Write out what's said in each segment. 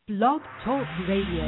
Blog Talk Radio.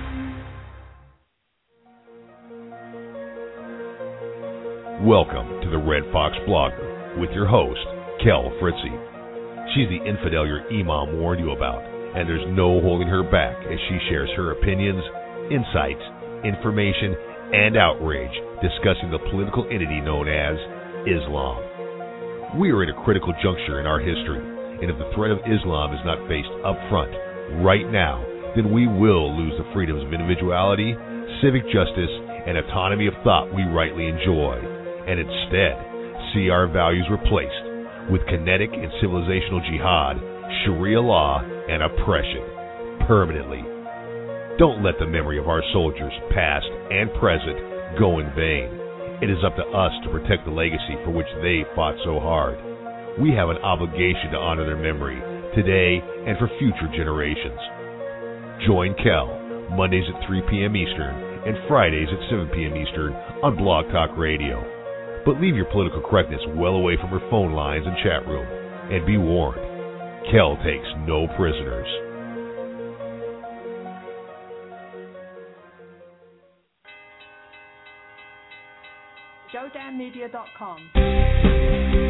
Welcome to the Red Fox Blogger with your host, Kel Fritzy. She's the infidel your imam warned you about, and there's no holding her back as she shares her opinions, insights, information, and outrage discussing the political entity known as Islam. We are at a critical juncture in our history, and if the threat of Islam is not faced up front, right now, then we will lose the freedoms of individuality, civic justice, and autonomy of thought we rightly enjoy, and instead see our values replaced with kinetic and civilizational jihad, Sharia law, and oppression, permanently. Don't let the memory of our soldiers, past and present, go in vain. It is up to us to protect the legacy for which they fought so hard. We have an obligation to honor their memory, today and for future generations. Join Kel, Mondays at 3 p.m. Eastern and Fridays at 7 p.m. Eastern on Blog Talk Radio. But leave your political correctness well away from her phone lines and chat room. And be warned, Kel takes no prisoners. JoeDanMedia.com.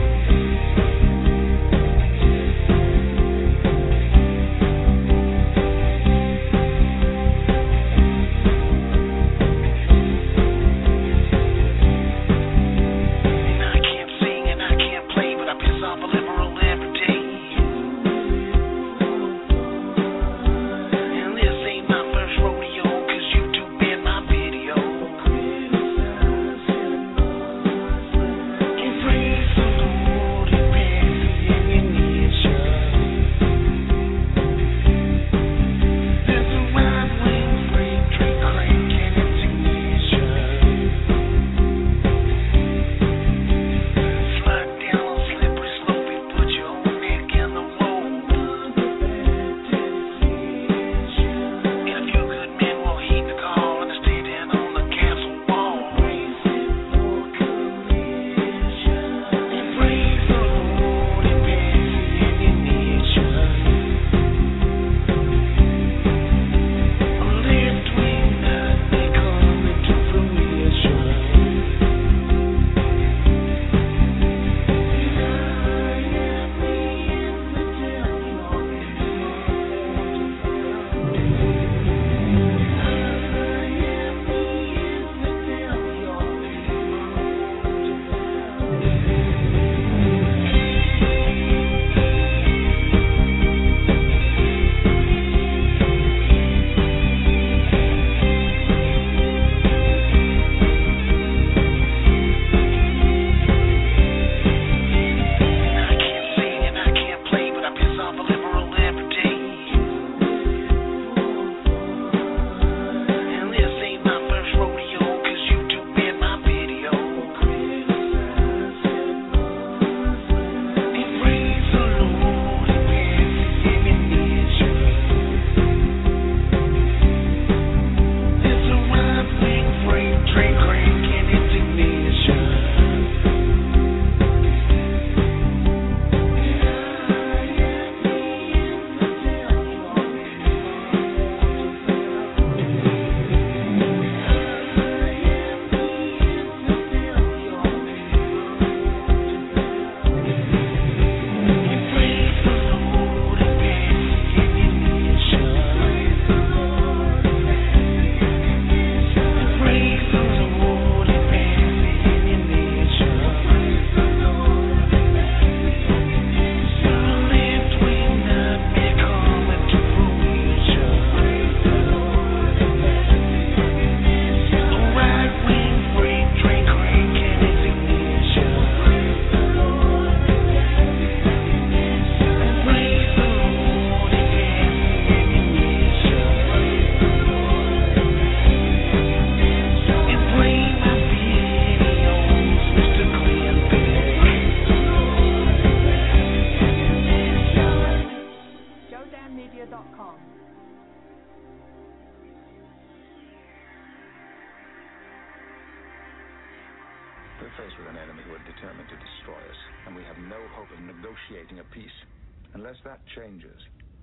We're faced with an enemy who are determined to destroy us, and we have no hope of negotiating a peace. Unless that changes,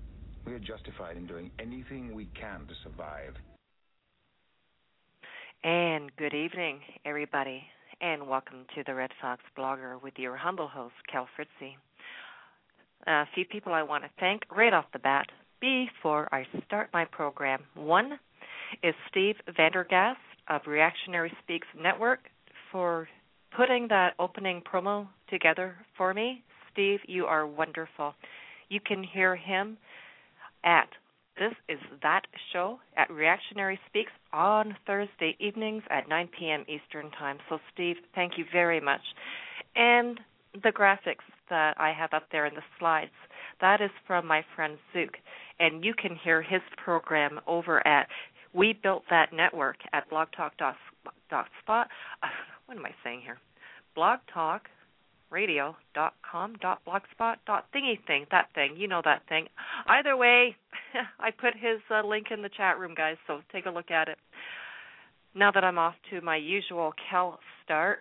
We are justified in doing anything we can to survive. And good evening, everybody, and welcome to the Red Fox Blogger with your humble host, Cal Fritzy. A few people I want to thank right off the bat before I start my program. One is Steve Vandergast of Reactionary Speaks Network for putting that opening promo together for me. Steve, you are wonderful. You can hear him at This Is That Show at Reactionary Speaks on Thursday evenings at 9 p.m. Eastern Time. So, Steve, thank you very much. And the graphics that I have up there in the slides, that is from my friend Zook. And you can hear his program over at We Built That Network at blogtalk.spot. What am I saying here? blogtalkradio.com.blogspot.thingy-thing, that thing, you know that thing. Either way, I put his link in the chat room, guys, so take a look at it. Now that I'm off to my usual Cal start,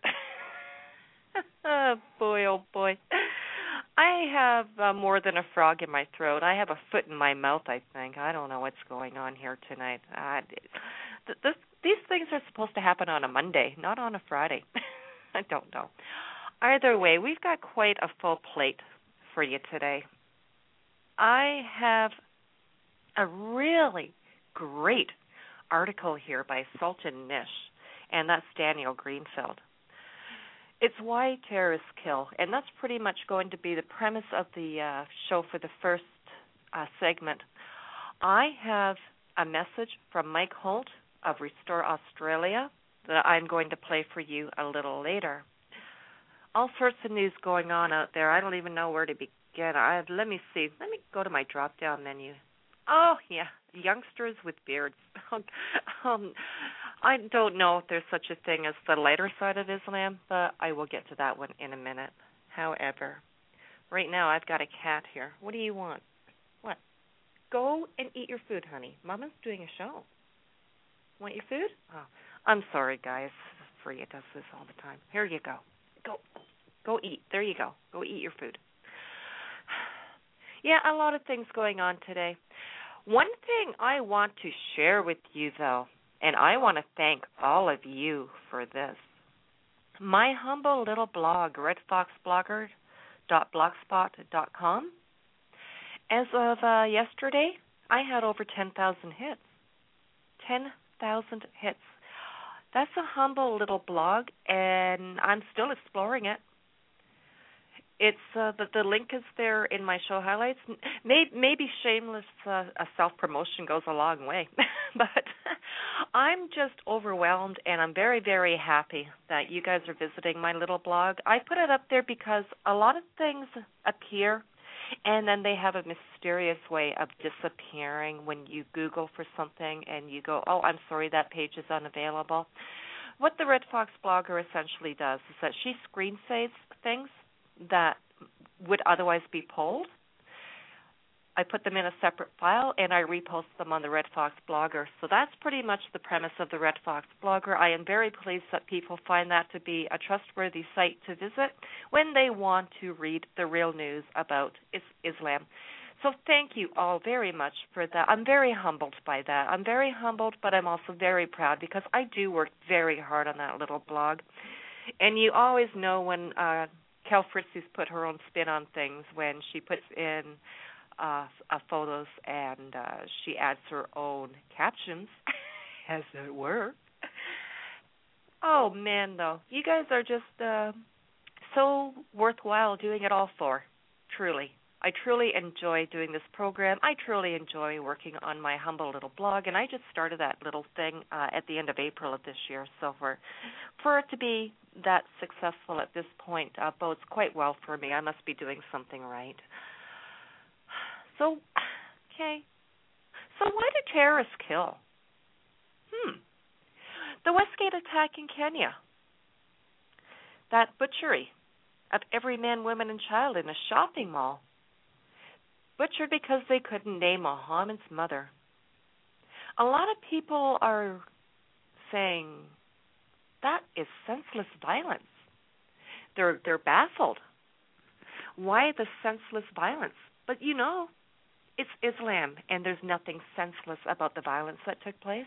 boy, oh boy, I have more than a frog in my throat. I have a foot in my mouth, I think. I don't know what's going on here tonight. These things are supposed to happen on a Monday, not on a Friday. I don't know. Either way, we've got quite a full plate for you today. I have a really great article here by Sultan Nish, and that's Daniel Greenfield. It's Why Terrorists Kill, and that's pretty much going to be the premise of the show for the first segment. I have a message from Mike Holt of Restore Australia that I'm going to play for you a little later. All sorts of news going on out there. I don't even know where to begin. Let me see. Let me go to my drop-down menu. Oh, yeah, youngsters with beards. I don't know if there's such a thing as the lighter side of Islam, but I will get to that one in a minute. However, right now I've got a cat here. What do you want? What? Go and eat your food, honey. Mama's doing a show. Want your food? Oh, I'm sorry, guys. Freya does this all the time. Here you go. Go eat. There you go. Go eat your food. Yeah, a lot of things going on today. One thing I want to share with you, though, and I want to thank all of you for this. My humble little blog, redfoxblogger.blogspot.com, as of yesterday, I had over 10,000 hits. 10,000 hits. That's a humble little blog, and I'm still exploring it. It's the link is there in my show highlights. Maybe shameless self-promotion goes a long way, but I'm just overwhelmed, and I'm very, very happy that you guys are visiting my little blog. I put it up there because a lot of things appear, and then they have a mysterious way of disappearing when you Google for something and you go, oh, I'm sorry, that page is unavailable. What the Red Fox Blogger essentially does is that she screen saves things that would otherwise be pulled. I put them in a separate file, and I repost them on the Red Fox Blogger. So that's pretty much the premise of the Red Fox Blogger. I am very pleased that people find that to be a trustworthy site to visit when they want to read the real news about Islam. So thank you all very much for that. I'm very humbled by that. I'm very humbled, but I'm also very proud because I do work very hard on that little blog. And you always know when Cal Fritzy's put her own spin on things when she puts in photos and she adds her own captions, as it were. Oh, man, though. You guys are just so worthwhile doing it all for, truly. I truly enjoy doing this program. I truly enjoy working on my humble little blog, and I just started that little thing at the end of April of this year. So for it to be that successful at this point bodes quite well for me. I must be doing something right. So, okay. So why do terrorists kill? The Westgate attack in Kenya. That butchery of every man, woman, and child in a shopping mall. Butchered because they couldn't name Muhammad's mother. A lot of people are saying that is senseless violence. They're baffled. Why the senseless violence? But you know, It's Islam, and there's nothing senseless about the violence that took place.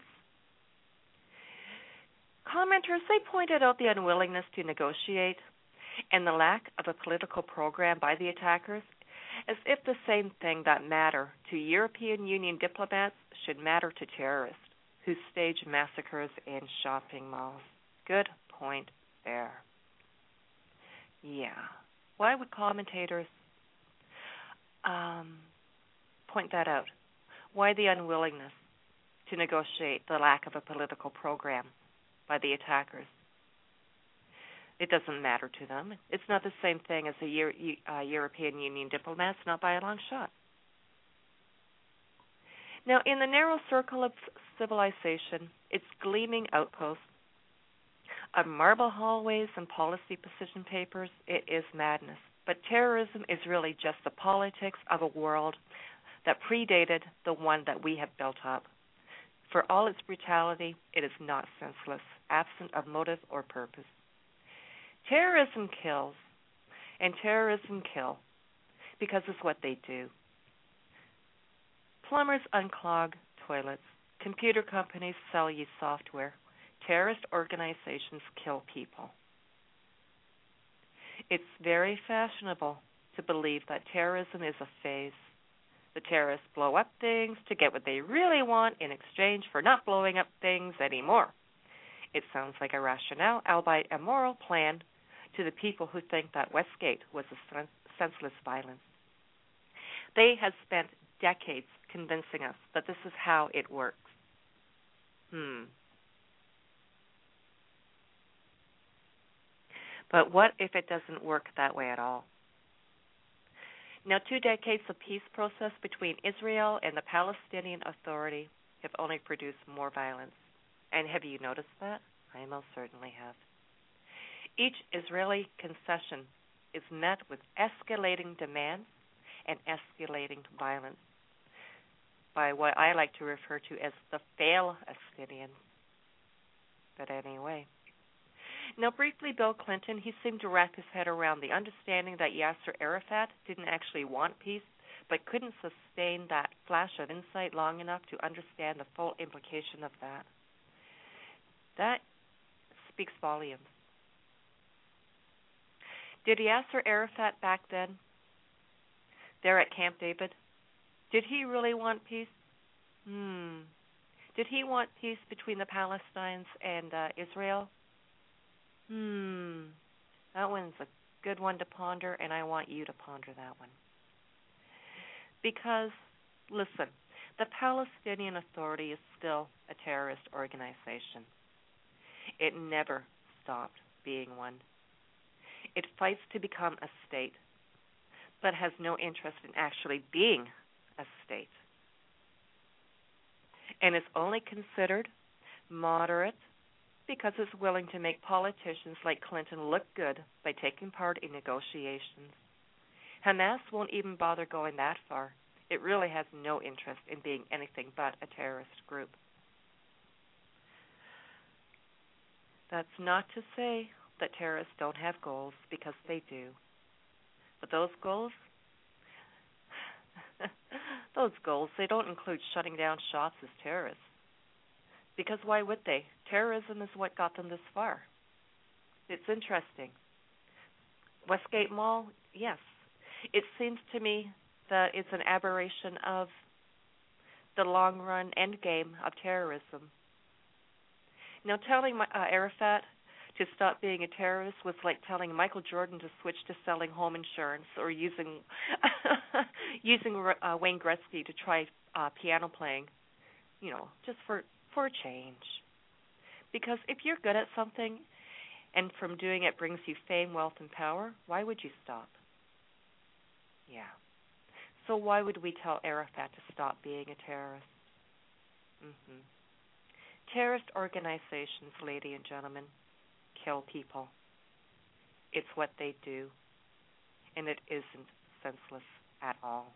Commenters, they pointed out the unwillingness to negotiate and the lack of a political program by the attackers, as if the same thing that matter to European Union diplomats should matter to terrorists who stage massacres in shopping malls. Good point there. Yeah. Why would commentators point that out? Why the unwillingness to negotiate, the lack of a political program by the attackers? It doesn't matter to them. It's not the same thing as a European Union diplomats, not by a long shot. Now, in the narrow circle of civilization, its gleaming outposts of marble hallways and policy position papers, it is madness. But terrorism is really just the politics of a world that predated the one that we have built up. For all its brutality, it is not senseless, absent of motive or purpose. Terrorism kills, and terrorism kill because it's what they do. Plumbers unclog toilets. Computer companies sell you software. Terrorist organizations kill people. It's very fashionable to believe that terrorism is a phase. The terrorists blow up things to get what they really want in exchange for not blowing up things anymore. It sounds like a rationale, albeit a moral plan, to the people who think that Westgate was a senseless violence. They have spent decades convincing us that this is how it works. But what if it doesn't work that way at all? Now, 2 decades of peace process between Israel and the Palestinian Authority have only produced more violence. And have you noticed that? I most certainly have. Each Israeli concession is met with escalating demands and escalating violence by what I like to refer to as the Palestinians. But anyway. Now, briefly, Bill Clinton, he seemed to wrap his head around the understanding that Yasser Arafat didn't actually want peace, but couldn't sustain that flash of insight long enough to understand the full implication of that. That speaks volumes. Did Yasser Arafat back then, there at Camp David, did he really want peace? Did he want peace between the Palestinians and Israel? That one's a good one to ponder, and I want you to ponder that one. Because, listen, the Palestinian Authority is still a terrorist organization. It never stopped being one. It fights to become a state, but has no interest in actually being a state. And is only considered moderate because it's willing to make politicians like Clinton look good by taking part in negotiations. Hamas won't even bother going that far. It really has no interest in being anything but a terrorist group. That's not to say that terrorists don't have goals, because they do. But those goals, they don't include shutting down shops as terrorists. Because why would they? Terrorism is what got them this far. It's interesting. Westgate Mall, yes. It seems to me that it's an aberration of the long-run end game of terrorism. Now, telling Arafat to stop being a terrorist was like telling Michael Jordan to switch to selling home insurance, or using Wayne Gretzky to try piano playing, just for a change. Because if you're good at something and from doing it brings you fame, wealth, and power, why would you stop? Yeah. So why would we tell Arafat to stop being a terrorist? Terrorist organizations, ladies and gentlemen, kill people. It's what they do, and it isn't senseless at all.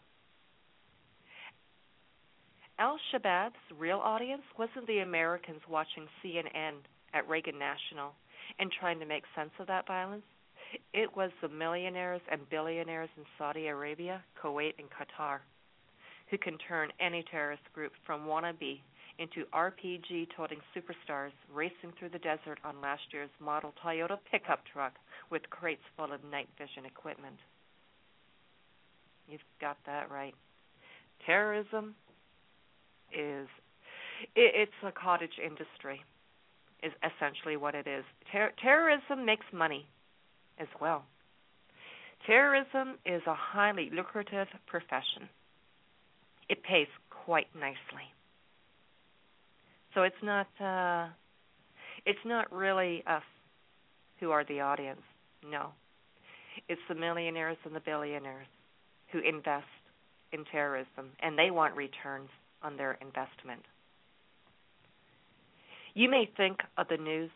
Al-Shabaab's real audience wasn't the Americans watching CNN at Reagan National and trying to make sense of that violence. It was the millionaires and billionaires in Saudi Arabia, Kuwait, and Qatar who can turn any terrorist group from wannabe into RPG-toting superstars racing through the desert on last year's model Toyota pickup truck with crates full of night vision equipment. You've got that right. Terrorism it's a cottage industry, is essentially what it is. Terrorism makes money as well. Terrorism is a highly lucrative profession. It pays quite nicely. So it's not really us who are the audience. No. It's the millionaires and the billionaires who invest in terrorism, and they want returns on their investment. You may think of the news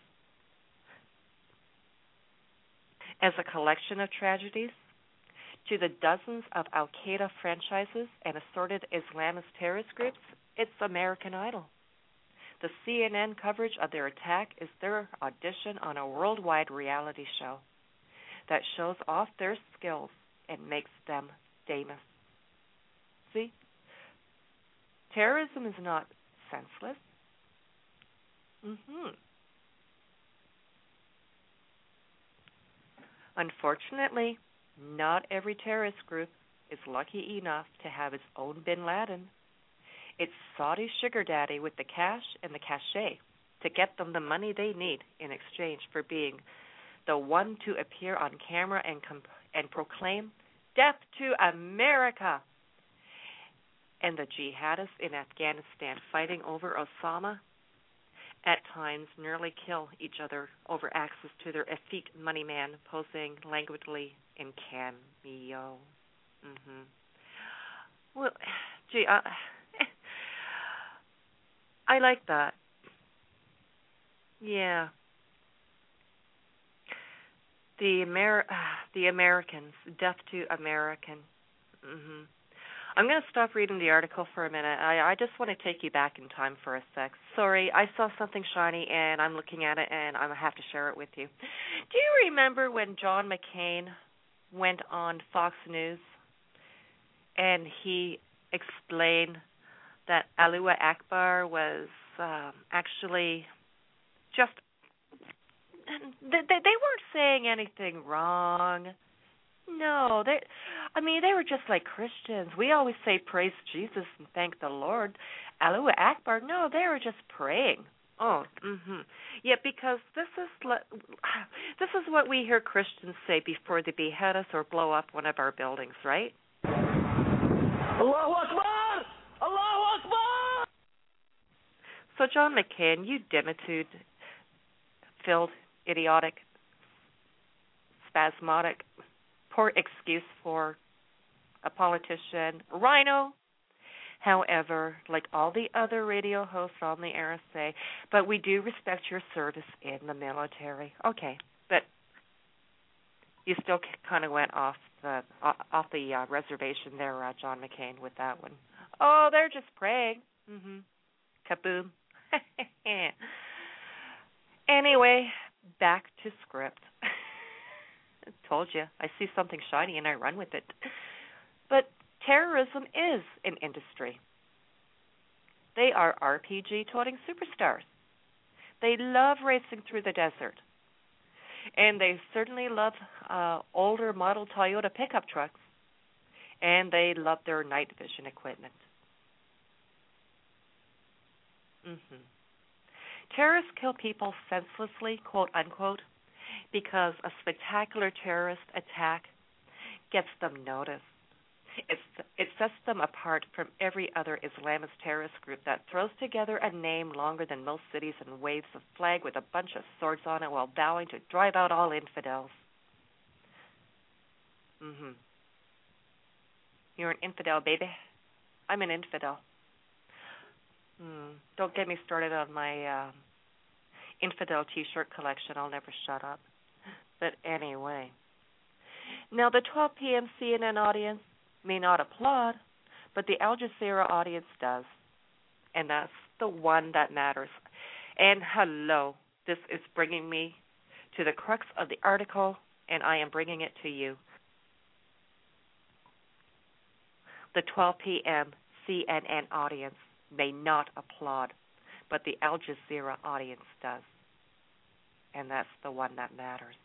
as a collection of tragedies. To the dozens of Al-Qaeda franchises and assorted Islamist terrorist groups, it's American Idol. The CNN coverage of their attack is their audition on a worldwide reality show that shows off their skills and makes them famous. See? Terrorism is not senseless. Unfortunately, not every terrorist group is lucky enough to have its own bin Laden. It's Saudi sugar daddy with the cash and the cachet to get them the money they need in exchange for being the one to appear on camera and proclaim death to America. And the jihadists in Afghanistan fighting over Osama at times nearly kill each other over access to their effete money man posing languidly in cameo. Well, gee, I like that. Yeah. The Americans, death to American. I'm going to stop reading the article for a minute. I just want to take you back in time for a sec. Sorry, I saw something shiny, and I'm looking at it, and I have to share it with you. Do you remember when John McCain went on Fox News, and he explained that Allahu Akbar was actually just... They weren't saying anything wrong. No, they were just like Christians. We always say praise Jesus and thank the Lord. Allahu Akbar, no, they were just praying. Yeah, because this is what we hear Christians say before they behead us or blow up one of our buildings, right? Allahu Akbar! Allahu Akbar! So John McCain, you dimitude-filled, idiotic, spasmodic, poor excuse for a politician, rhino. However, like all the other radio hosts on the air say, but we do respect your service in the military. Okay, but you still kind of went off the reservation there, John McCain, with that one. Oh, they're just praying. Kaboom. Anyway, back to script. Told you, I see something shiny and I run with it. But terrorism is an industry. They are RPG-toting superstars. They love racing through the desert. And they certainly love older model Toyota pickup trucks. And they love their night vision equipment. Terrorists kill people senselessly, quote unquote, because a spectacular terrorist attack gets them noticed. It sets them apart from every other Islamist terrorist group that throws together a name longer than most cities and waves a flag with a bunch of swords on it while vowing to drive out all infidels. You're an infidel, baby. I'm an infidel. Don't get me started on my infidel T-shirt collection. I'll never shut up. But anyway. Now, the 12 p.m. CNN audience may not applaud, but the Al Jazeera audience does. And that's the one that matters. And hello, this is bringing me to the crux of the article, and I am bringing it to you. The 12 p.m. CNN audience may not applaud, but the Al Jazeera audience does. And that's the one that matters.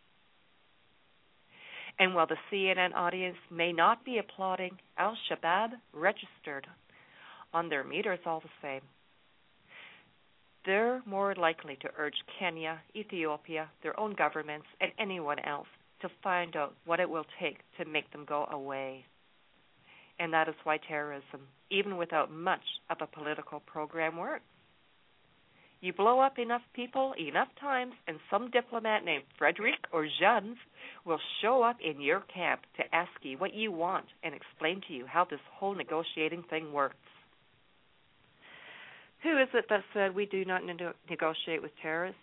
And while the CNN audience may not be applauding, Al-Shabaab registered on their meters all the same. They're more likely to urge Kenya, Ethiopia, their own governments, and anyone else to find out what it will take to make them go away. And that is why terrorism, even without much of a political program, works. You blow up enough people enough times, and some diplomat named Frederick or Jans will show up in your camp to ask you what you want and explain to you how this whole negotiating thing works. Who is it that said we do not negotiate with terrorists?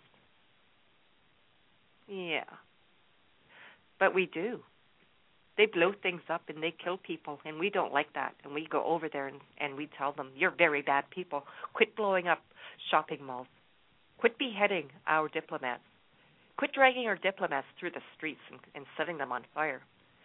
Yeah. But we do. They blow things up and they kill people, and we don't like that. And we go over there and we tell them, you're very bad people. Quit blowing up shopping malls. Quit beheading our diplomats. Quit dragging our diplomats through the streets and setting them on fire.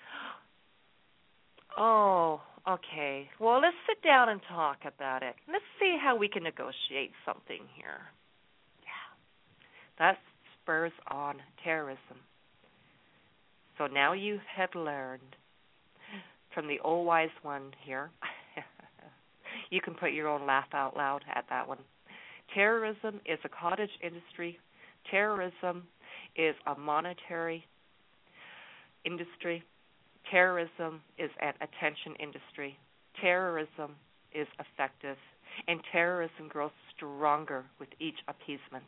Oh, okay. Well, let's sit down and talk about it. Let's see how we can negotiate something here. Yeah. That spurs on terrorism. So now you have learned from the old wise one here. You can put your own laugh out loud at that one. Terrorism is a cottage industry. Terrorism is a monetary industry. Terrorism is an attention industry. Terrorism is effective, and terrorism grows stronger with each appeasement.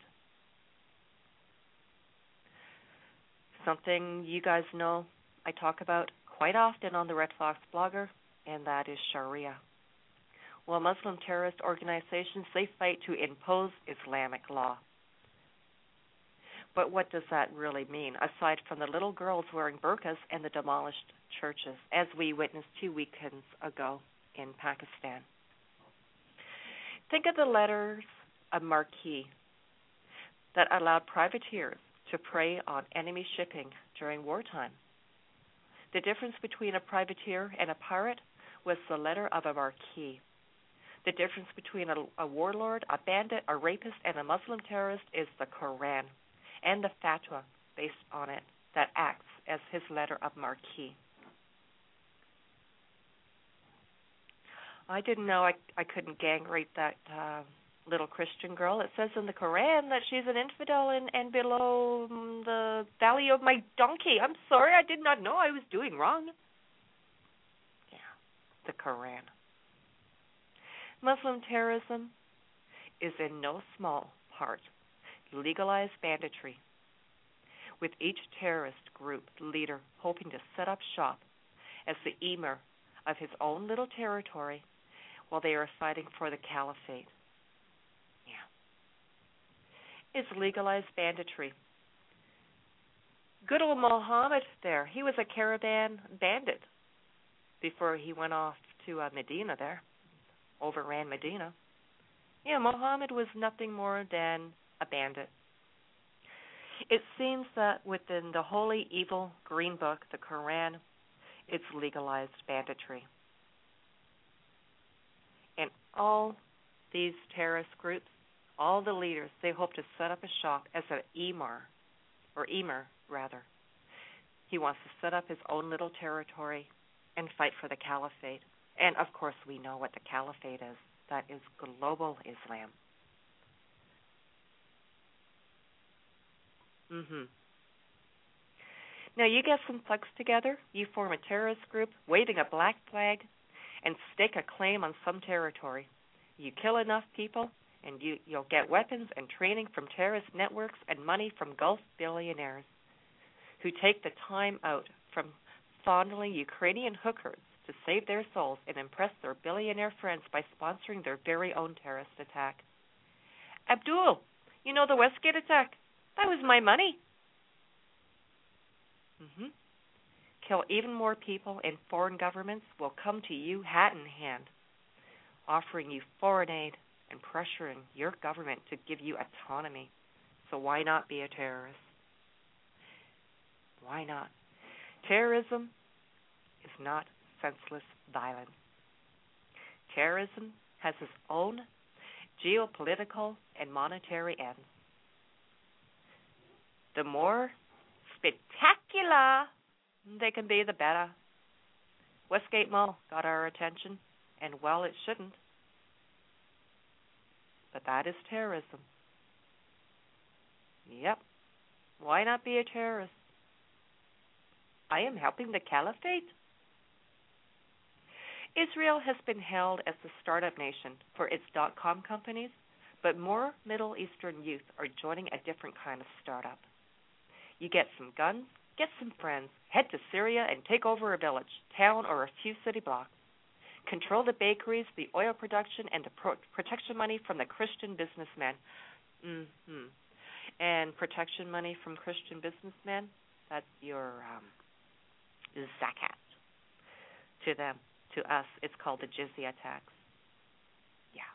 Something you guys know I talk about quite often on the Red Fox blogger, and that is Sharia. Well, Muslim terrorist organizations, they fight to impose Islamic law. But what does that really mean, aside from the little girls wearing burqas and the demolished churches, as we witnessed 2 weekends ago in Pakistan? Think of the letters of marque that allowed privateers to prey on enemy shipping during wartime. The difference between a privateer and a pirate was the letter of a marque. The difference between a warlord, a bandit, a rapist, and a Muslim terrorist is the Quran and the fatwa based on it that acts as his letter of marque. I didn't know I couldn't gang rape that little Christian girl. It says in the Quran that she's an infidel and below the valley of my donkey. I'm sorry, I did not know I was doing wrong. Yeah, the Quran. Muslim terrorism is in no small part legalized banditry, with each terrorist group leader hoping to set up shop as the emir of his own little territory while they are fighting for the caliphate. Yeah. It's legalized banditry. Good old Muhammad there, he was a caravan bandit before he went off to Medina there, overran Medina. Yeah, Muhammad was nothing more than a bandit. It seems that within the holy evil green book, the Quran, it's legalized banditry. And all these terrorist groups, all the leaders, they hope to set up a shop as an emir. He wants to set up his own little territory and fight for the caliphate. And of course we know what the caliphate is. That is global Islam. Now you get some thugs together, you form a terrorist group waving a black flag and stake a claim on some territory. You kill enough people and you'll get weapons and training from terrorist networks and money from Gulf billionaires who take the time out from fondling Ukrainian hookers to save their souls and impress their billionaire friends by sponsoring their very own terrorist attack. Abdul, you know the Westgate attack? That was my money. Kill even more people, and foreign governments will come to you hat in hand, offering you foreign aid and pressuring your government to give you autonomy. So why not be a terrorist? Why not? Terrorism is not senseless violence. terrorism has its own geopolitical and monetary ends. The more spectacular they can be, the better. Westgate Mall got our attention, and well, it shouldn't. But that is terrorism. Yep. Why not be a terrorist? I am helping the caliphate. Israel has been hailed as the startup nation for its .com companies, but more Middle Eastern youth are joining a different kind of startup. You get some guns, get some friends, head to Syria and take over a village, town, or a few city blocks. Control the bakeries, the oil production, and the protection money from the Christian businessmen. And protection money from Christian businessmen, that's your zakat. To them, to us, it's called the jizya tax. Yeah.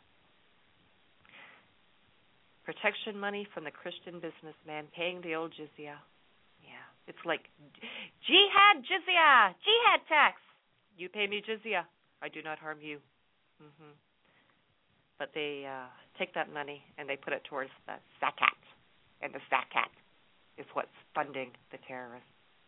Protection money from the Christian businessman paying the old jizya. Yeah. It's like jihad jizya, jihad tax. You pay me jizya, I do not harm you. But they take that money and they put it towards the zakat. And the zakat is what's funding the terrorists.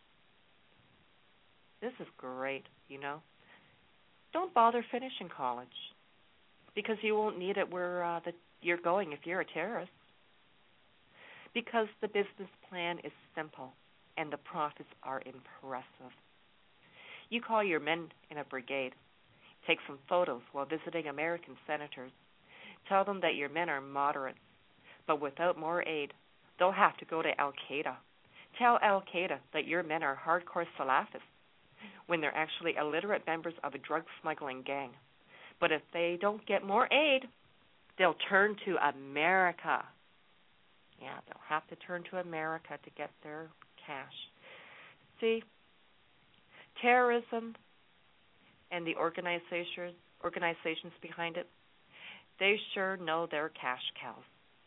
This is great, you know. Don't bother finishing college because you won't need it where you're going if you're a terrorist. Because the business plan is simple and the profits are impressive. You call your men in a brigade, take some photos while visiting American senators, tell them that your men are moderates, but without more aid, they'll have to go to Al-Qaeda. Tell Al-Qaeda that your men are hardcore Salafists when they're actually illiterate members of a drug smuggling gang. But if they don't get more aid, they'll turn to America. Yeah, they'll have to turn to America to get their cash. See, terrorism and the organizations behind it, they sure know their cash cows.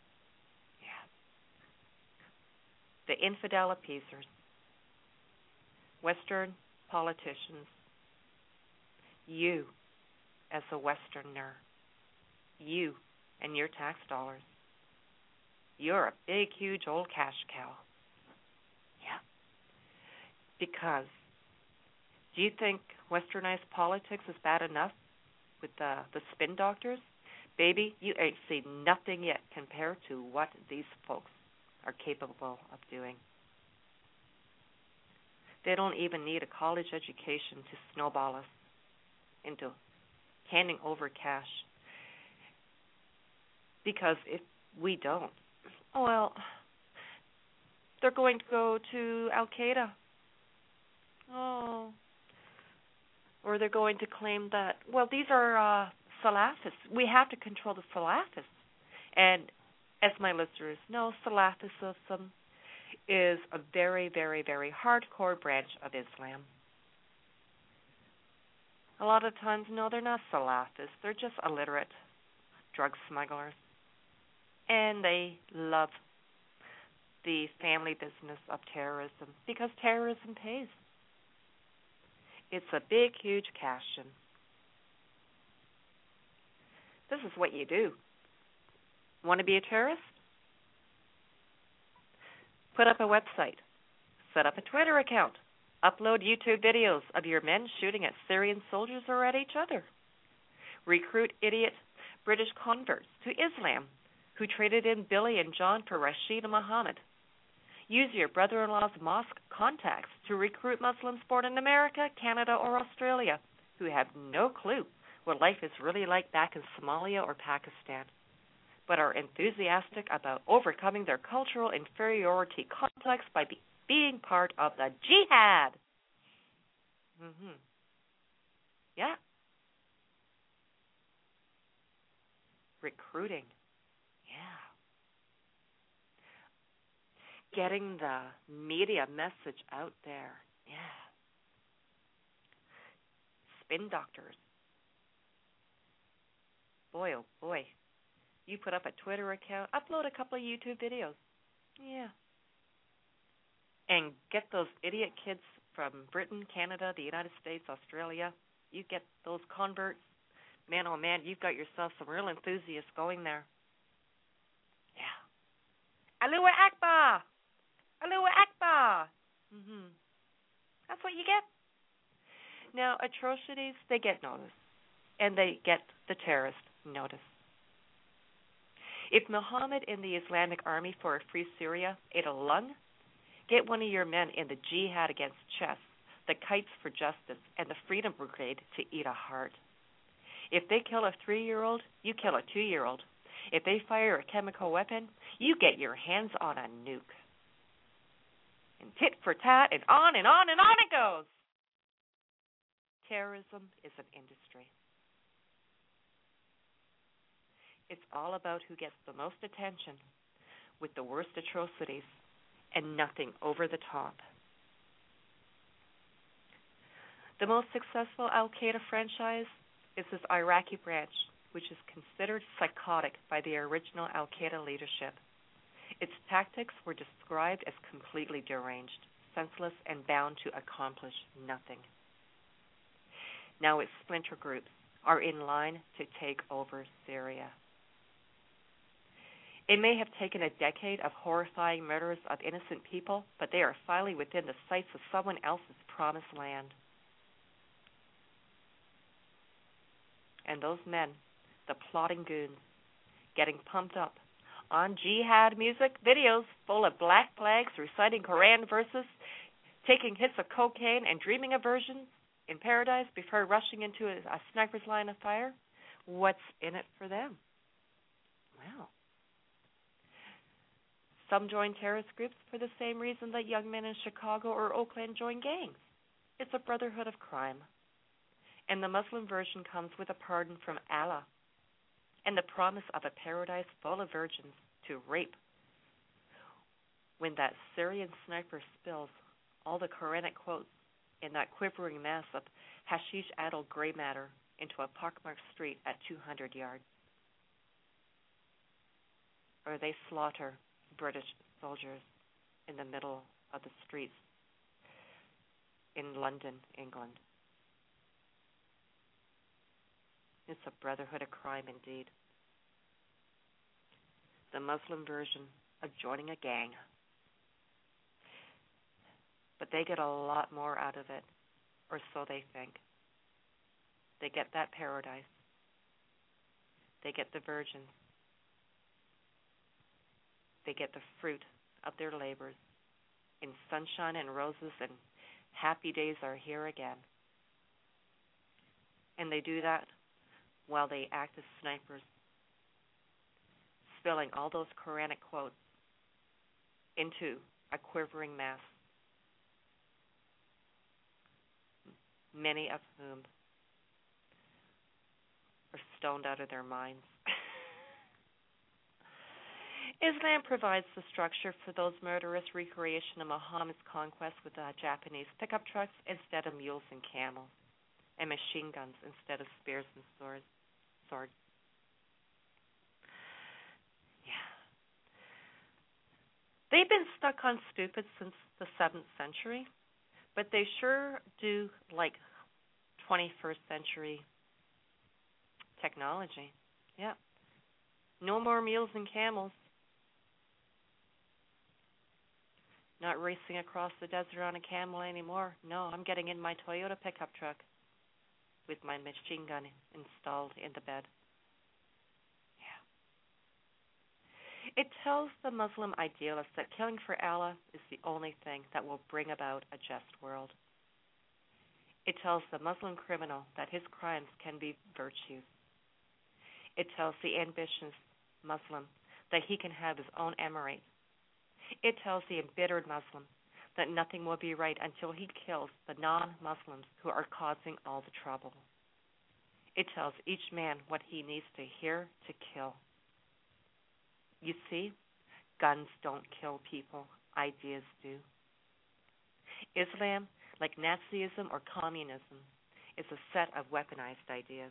The infidel appeasers, Western politicians, you as a Westerner, you and your tax dollars, you're a big, huge old cash cow. Yeah. Because do you think westernized politics is bad enough with the spin doctors? Baby, you ain't seen nothing yet compared to what these folks are capable of doing. They don't even need a college education to snowball us into handing over cash. Because if we don't, well, they're going to go to Al-Qaeda. Oh. Or they're going to claim that, well, these are Salafists. We have to control the Salafists. And as my listeners know, Salafism is a very, very, very hardcore branch of Islam. A lot of times, no, they're not Salafists. They're just illiterate drug smugglers. And they love the family business of terrorism because terrorism pays. It's a big, huge cash-in. This is what you do. Want to be a terrorist? Put up a website. Set up a Twitter account. Upload YouTube videos of your men shooting at Syrian soldiers or at each other. Recruit idiot British converts to Islam who traded in Billy and John for Rashid and Muhammad. Use your brother-in-law's mosque contacts to recruit Muslims born in America, Canada, or Australia who have no clue what life is really like back in Somalia or Pakistan, but are enthusiastic about overcoming their cultural inferiority complex by being part of the jihad. Yeah. Recruiting. Yeah. Getting the media message out there. Yeah. Spin doctors. Boy, oh boy. You put up a Twitter account, upload a couple of YouTube videos. Yeah. And get those idiot kids from Britain, Canada, the United States, Australia. You get those converts, Man, oh man, you've got yourself some real enthusiasts going there. Yeah. Allahu Akbar! Allahu Akbar! That's what you get. Now, atrocities, they get notice. And they get the terrorist notice. If Muhammad in the Islamic Army for a free Syria ate a lung, get one of your men in the jihad against chess, the Kites for Justice, and the Freedom Brigade to eat a heart. If they kill a 3-year-old, you kill a 2-year-old. If they fire a chemical weapon, you get your hands on a nuke. And tit for tat, and on and on and on it goes. Terrorism is an industry. It's all about who gets the most attention with the worst atrocities and nothing over the top. The most successful Al-Qaeda franchise is this Iraqi branch, which is considered psychotic by the original Al-Qaeda leadership. Its tactics were described as completely deranged, senseless, and bound to accomplish nothing. Now its splinter groups are in line to take over Syria. It may have taken a decade of horrifying murders of innocent people, but they are finally within the sights of someone else's promised land. And those men, the plotting goons, getting pumped up on jihad music videos full of black flags, reciting Quran verses, taking hits of cocaine, and dreaming of versions in paradise before rushing into a sniper's line of fire. What's in it for them? Well, some join terrorist groups for the same reason that young men in Chicago or Oakland join gangs. It's a brotherhood of crime. And the Muslim version comes with a pardon from Allah and the promise of a paradise full of virgins to rape. When that Syrian sniper spills all the Quranic quotes in that quivering mass of hashish-addled gray matter into a pockmarked street at 200 yards. Or they slaughter British soldiers in the middle of the streets in London, England. It's a brotherhood of crime indeed. The Muslim version of joining a gang. But they get a lot more out of it, or so they think. They get that paradise. They get the virgins. They get the fruit of their labors in sunshine and roses, and happy days are here again. And they do that while they act as snipers, spilling all those Quranic quotes into a quivering mass, many of whom are stoned out of their minds. Islam provides the structure for those murderous recreation of Muhammad's conquest with Japanese pickup trucks instead of mules and camels, and machine guns instead of spears and swords. Yeah. They've been stuck on stupid since the 7th century, but they sure do like 21st century technology. Yeah. No more mules and camels. Not racing across the desert on a camel anymore. No, I'm getting in my Toyota pickup truck with my machine gun installed in the bed. Yeah. It tells the Muslim idealist that killing for Allah is the only thing that will bring about a just world. It tells the Muslim criminal that his crimes can be virtues. It tells the ambitious Muslim that he can have his own emirate. It tells the embittered Muslim that nothing will be right until he kills the non-Muslims who are causing all the trouble. It tells each man what he needs to hear to kill. You see, guns don't kill people, ideas do. Islam, like Nazism or communism, is a set of weaponized ideas.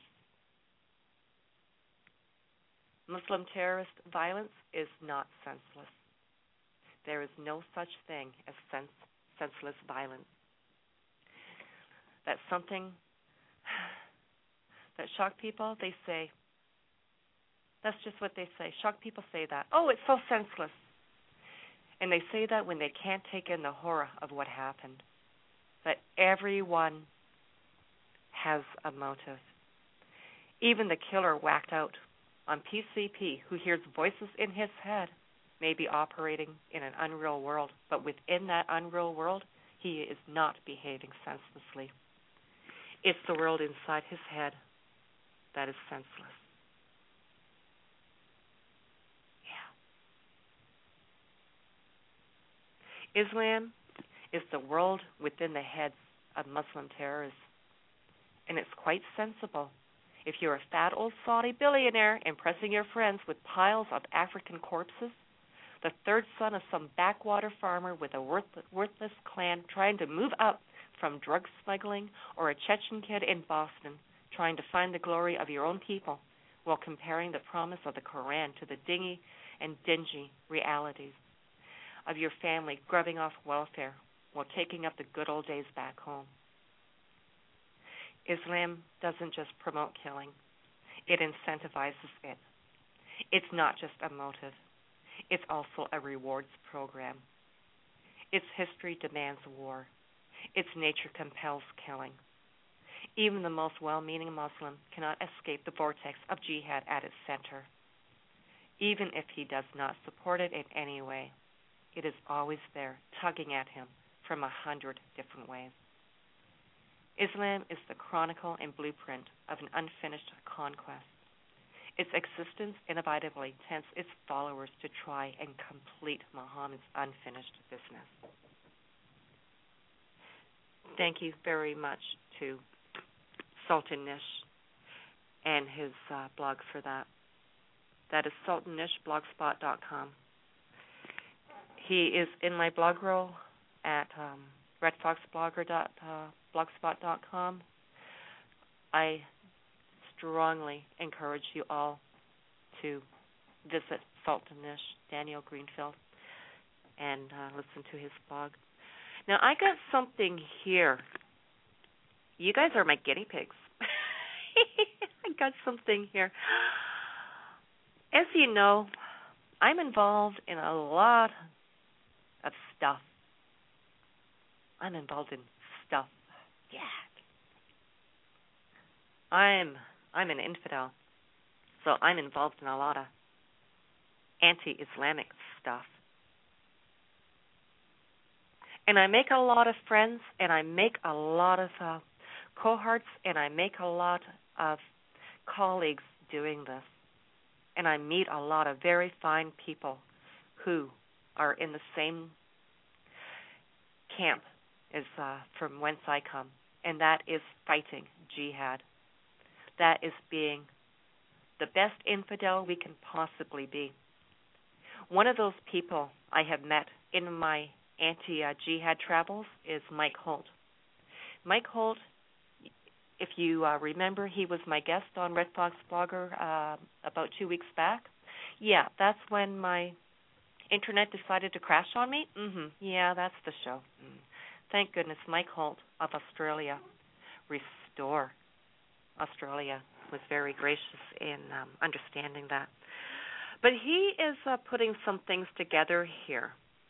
Muslim terrorist violence is not senseless. There is no such thing as senseless violence. That's something that shock people, they say, that's just what they say. Shock people say that. Oh, it's so senseless. And they say that when they can't take in the horror of what happened. But everyone has a motive. Even the killer whacked out on PCP, who hears voices in his head, may be operating in an unreal world. But within that unreal world, he is not behaving senselessly. It's the world inside his head that is senseless. Yeah. Islam is the world within the heads of Muslim terrorists. And it's quite sensible. If you're a fat old Saudi billionaire impressing your friends with piles of African corpses, the third son of some backwater farmer with a worthless clan trying to move up from drug smuggling, or a Chechen kid in Boston trying to find the glory of your own people while comparing the promise of the Koran to the dingy and dingy realities of your family grubbing off welfare while taking up the good old days back home. Islam doesn't just promote killing. It incentivizes it. It's not just a motive. It's also a rewards program. Its history demands war. Its nature compels killing. Even the most well-meaning Muslim cannot escape the vortex of jihad at its center. Even if he does not support it in any way, it is always there, tugging at him from 100 different ways. Islam is the chronicle and blueprint of an unfinished conquest. Its existence inevitably tempts its followers to try and complete Muhammad's unfinished business. Thank you very much to Sultan Nish and his blog for that. That is sultannishblogspot.com. He is in my blog roll at redfoxblogger.blogspot.com. I strongly encourage you all to visit Sultan Nish, Daniel Greenfield, and listen to his blog. Now, I got something here. You guys are my guinea pigs. I got something here. As you know, I'm involved in a lot of stuff. I'm involved in stuff. Yeah. I'm an infidel, so I'm involved in a lot of anti-Islamic stuff. And I make a lot of friends, and I make a lot of cohorts, and I make a lot of colleagues doing this. And I meet a lot of very fine people who are in the same camp as from whence I come, and that is fighting jihad. That is being the best infidel we can possibly be. One of those people I have met in my anti-jihad travels is Mike Holt. Mike Holt, if you remember, he was my guest on Red Fox Blogger about 2 weeks back. Yeah, that's when my internet decided to crash on me. Yeah, that's the show. Thank goodness Mike Holt of Australia, Restore Australia, was very gracious in understanding that. But he is putting some things together here.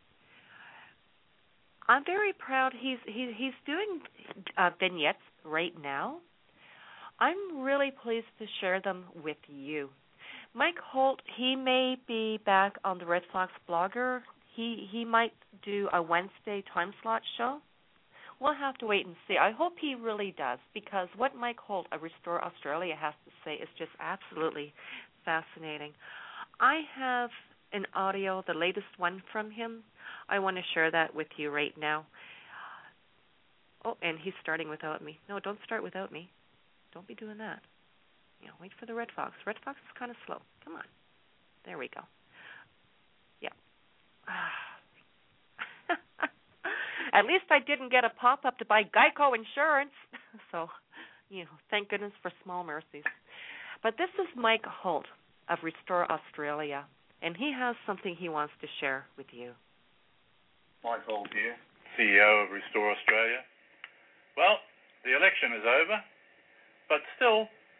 I'm very proud. He's doing vignettes right now. I'm really pleased to share them with you. Mike Holt, he may be back on the Red Fox Blogger. He might do a Wednesday time slot show. We'll have to wait and see. I hope he really does, because what Mike Holt of Restore Australia has to say is just absolutely fascinating. I have an audio, the latest one from him. I want to share that with you right now. Oh, and he's starting without me. No, don't start without me. Don't be doing that. Wait for the Red Fox. Red Fox is kind of slow. Come on. There we go. Yeah. At least I didn't get a pop-up to buy Geico insurance. So, thank goodness for small mercies. But this is Mike Holt of Restore Australia, and he has something he wants to share with you. Mike Holt here, CEO of Restore Australia. Well, the election is over, but still,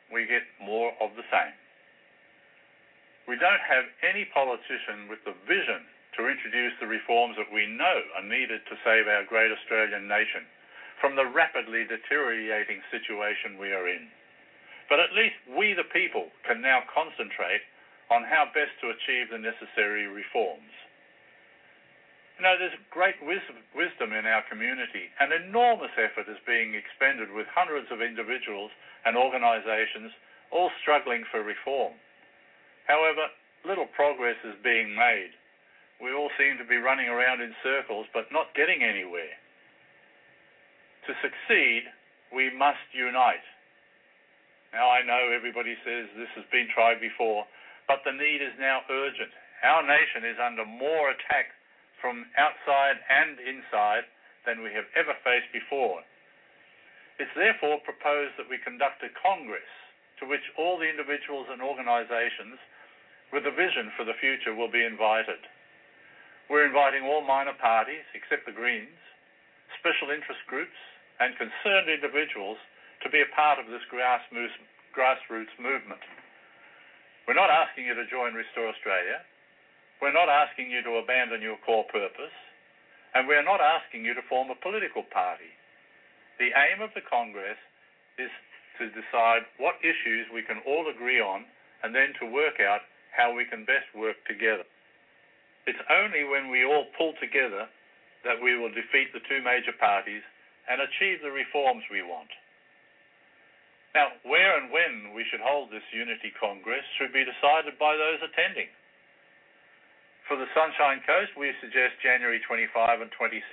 we get more of the same. We don't have any politician with the vision to introduce the reforms that we know are needed to save our great Australian nation from the rapidly deteriorating situation we are in. But at least we, the people, can now concentrate on how best to achieve the necessary reforms. You know, there's great wisdom in our community, and enormous effort is being expended with hundreds of individuals and organisations all struggling for reform. However, little progress is being made. We all seem to be running around in circles but not getting anywhere. To succeed, we must unite. Now, I know everybody says this has been tried before, but the need is now urgent. Our nation is under more attack from outside and inside than we have ever faced before. It's therefore proposed that we conduct a Congress to which all the individuals and organisations with a vision for the future will be invited. We're inviting all minor parties, except the Greens, special interest groups, and concerned individuals to be a part of this grassroots movement. We're not asking you to join Restore Australia. We're not asking you to abandon your core purpose. And we're not asking you to form a political party. The aim of the Congress is to decide what issues we can all agree on and then to work out how we can best work together. It's only when we all pull together that we will defeat the two major parties and achieve the reforms we want. Now, where and when we should hold this Unity Congress should be decided by those attending. For the Sunshine Coast, we suggest January 25 and 26.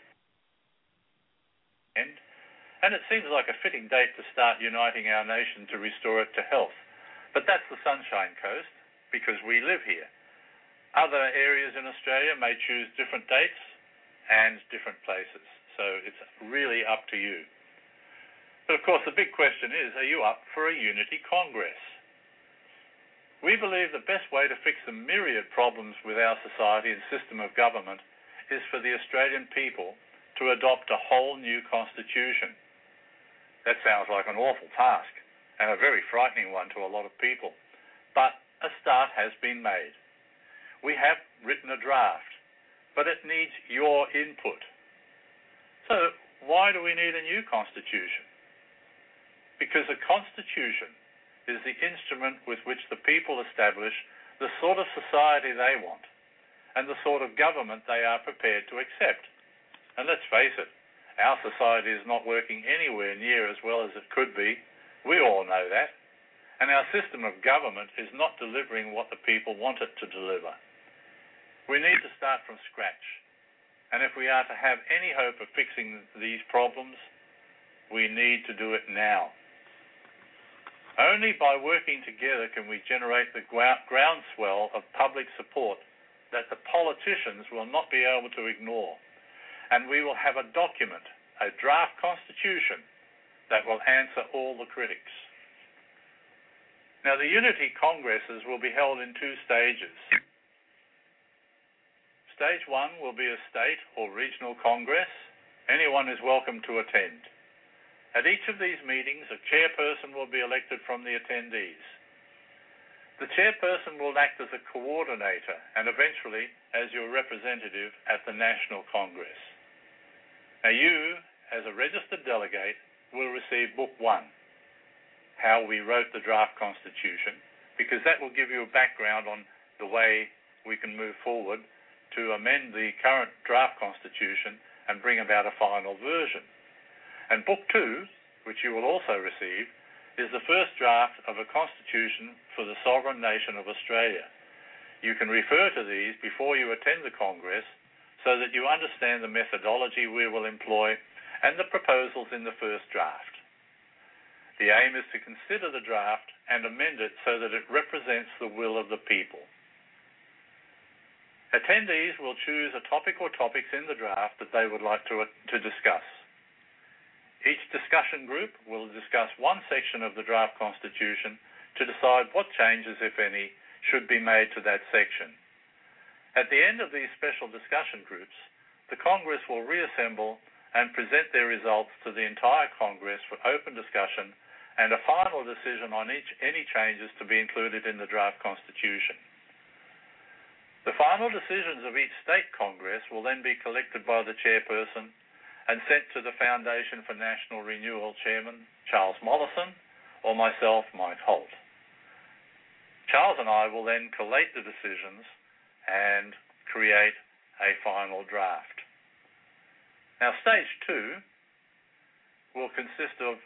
And it seems like a fitting date to start uniting our nation to restore it to health. But that's the Sunshine Coast, because we live here. Other areas in Australia may choose different dates and different places, so it's really up to you. But of course, the big question is, are you up for a Unity Congress? We believe the best way to fix the myriad problems with our society and system of government is for the Australian people to adopt a whole new constitution. That sounds like an awful task and a very frightening one to a lot of people. But a start has been made. We have written a draft, but it needs your input. So why do we need a new constitution? Because a constitution is the instrument with which the people establish the sort of society they want and the sort of government they are prepared to accept. And let's face it, our society is not working anywhere near as well as it could be. We all know that. And our system of government is not delivering what the people want it to deliver. We need to start from scratch. And if we are to have any hope of fixing these problems, we need to do it now. Only by working together can we generate the groundswell of public support that the politicians will not be able to ignore. And we will have a document, a draft constitution, that will answer all the critics. Now, the Unity Congresses will be held in two stages. Stage one will be a state or regional congress. Anyone is welcome to attend. At each of these meetings, a chairperson will be elected from the attendees. The chairperson will act as a coordinator and eventually as your representative at the National Congress. Now you, as a registered delegate, will receive Book 1, How We Wrote the Draft Constitution, because that will give you a background on the way we can move forward to amend the current draft constitution and bring about a final version. And Book 2, which you will also receive, is the first draft of a constitution for the sovereign nation of Australia. You can refer to these before you attend the Congress so that you understand the methodology we will employ and the proposals in the first draft. The aim is to consider the draft and amend it so that it represents the will of the people. Attendees will choose a topic or topics in the draft that they would like to discuss. Each discussion group will discuss one section of the draft constitution to decide what changes, if any, should be made to that section. At the end of these special discussion groups, the Congress will reassemble and present their results to the entire Congress for open discussion and a final decision on any changes to be included in the draft constitution. The final decisions of each state congress will then be collected by the chairperson and sent to the Foundation for National Renewal Chairman, Charles Mollison, or myself, Mike Holt. Charles and I will then collate the decisions and create a final draft. Now, stage 2 will consist of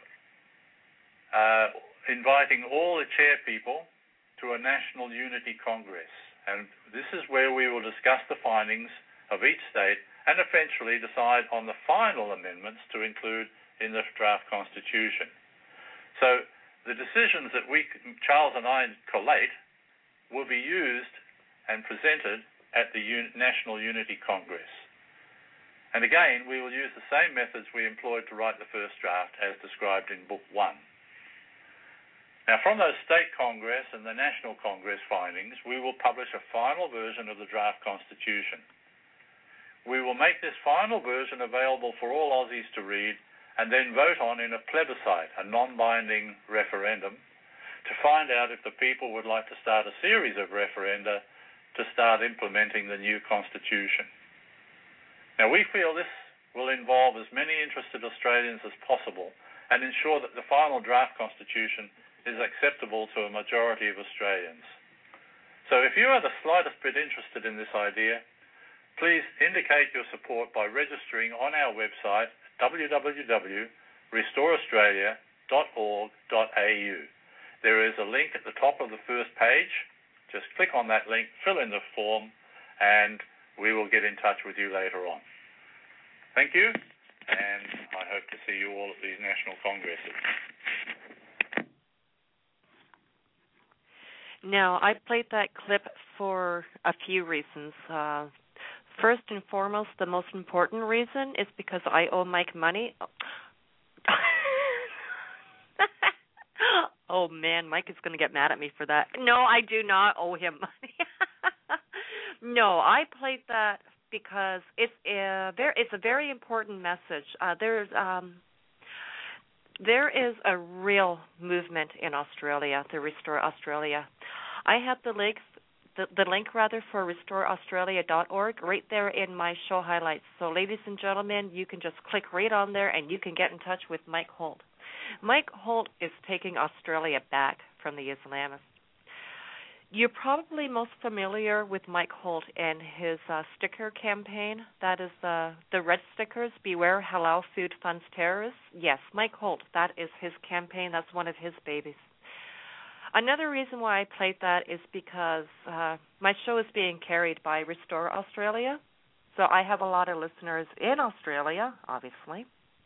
inviting all the chairpeople to a National Unity Congress. And this is where we will discuss the findings of each state and eventually decide on the final amendments to include in the draft constitution. So the decisions that Charles and I collate will be used and presented at the National Unity Congress. And again, we will use the same methods we employed to write the first draft as described in Book 1. Now, from those state congress and the National Congress findings, we will publish a final version of the draft constitution. We will make this final version available for all Aussies to read and then vote on in a plebiscite, a non-binding referendum, to find out if the people would like to start a series of referenda to start implementing the new constitution. Now, we feel this will involve as many interested Australians as possible and ensure that the final draft constitution is acceptable to a majority of Australians. So if you are the slightest bit interested in this idea, please indicate your support by registering on our website, www.restoreaustralia.org.au. There is a link at the top of the first page. Just click on that link, fill in the form, and we will get in touch with you later on. Thank you, and I hope to see you all at these national congresses. Now, I played that clip for a few reasons. First and foremost, the most important reason is because I owe Mike money. Oh, man, Mike is going to get mad at me for that. No, I do not owe him money. No, I played that because it's a very important message. There is a real movement in Australia, to Restore Australia. I have the link for restoreaustralia.org right there in my show highlights. So, ladies and gentlemen, you can just click right on there and you can get in touch with Mike Holt. Mike Holt is taking Australia back from the Islamists. You're probably most familiar with Mike Holt and his sticker campaign. That is the red stickers, Beware Halal Food Funds Terrorists. Yes, Mike Holt, that is his campaign. That's one of his babies. Another reason why I played that is because my show is being carried by Restore Australia. So I have a lot of listeners in Australia, obviously.